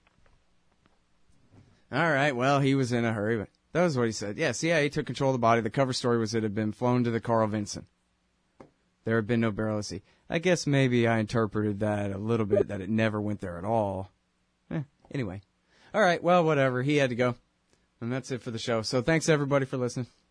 All right. Well, he was in a hurry, but that was what he said. Yeah, C I A took control of the body. The cover story was it had been flown to the Carl Vinson. There had been no burial at sea. I guess maybe I interpreted that a little bit, that it never went there at all. Eh, anyway. All right. Well, whatever. He had to go. And that's it for the show. So thanks, everybody, for listening.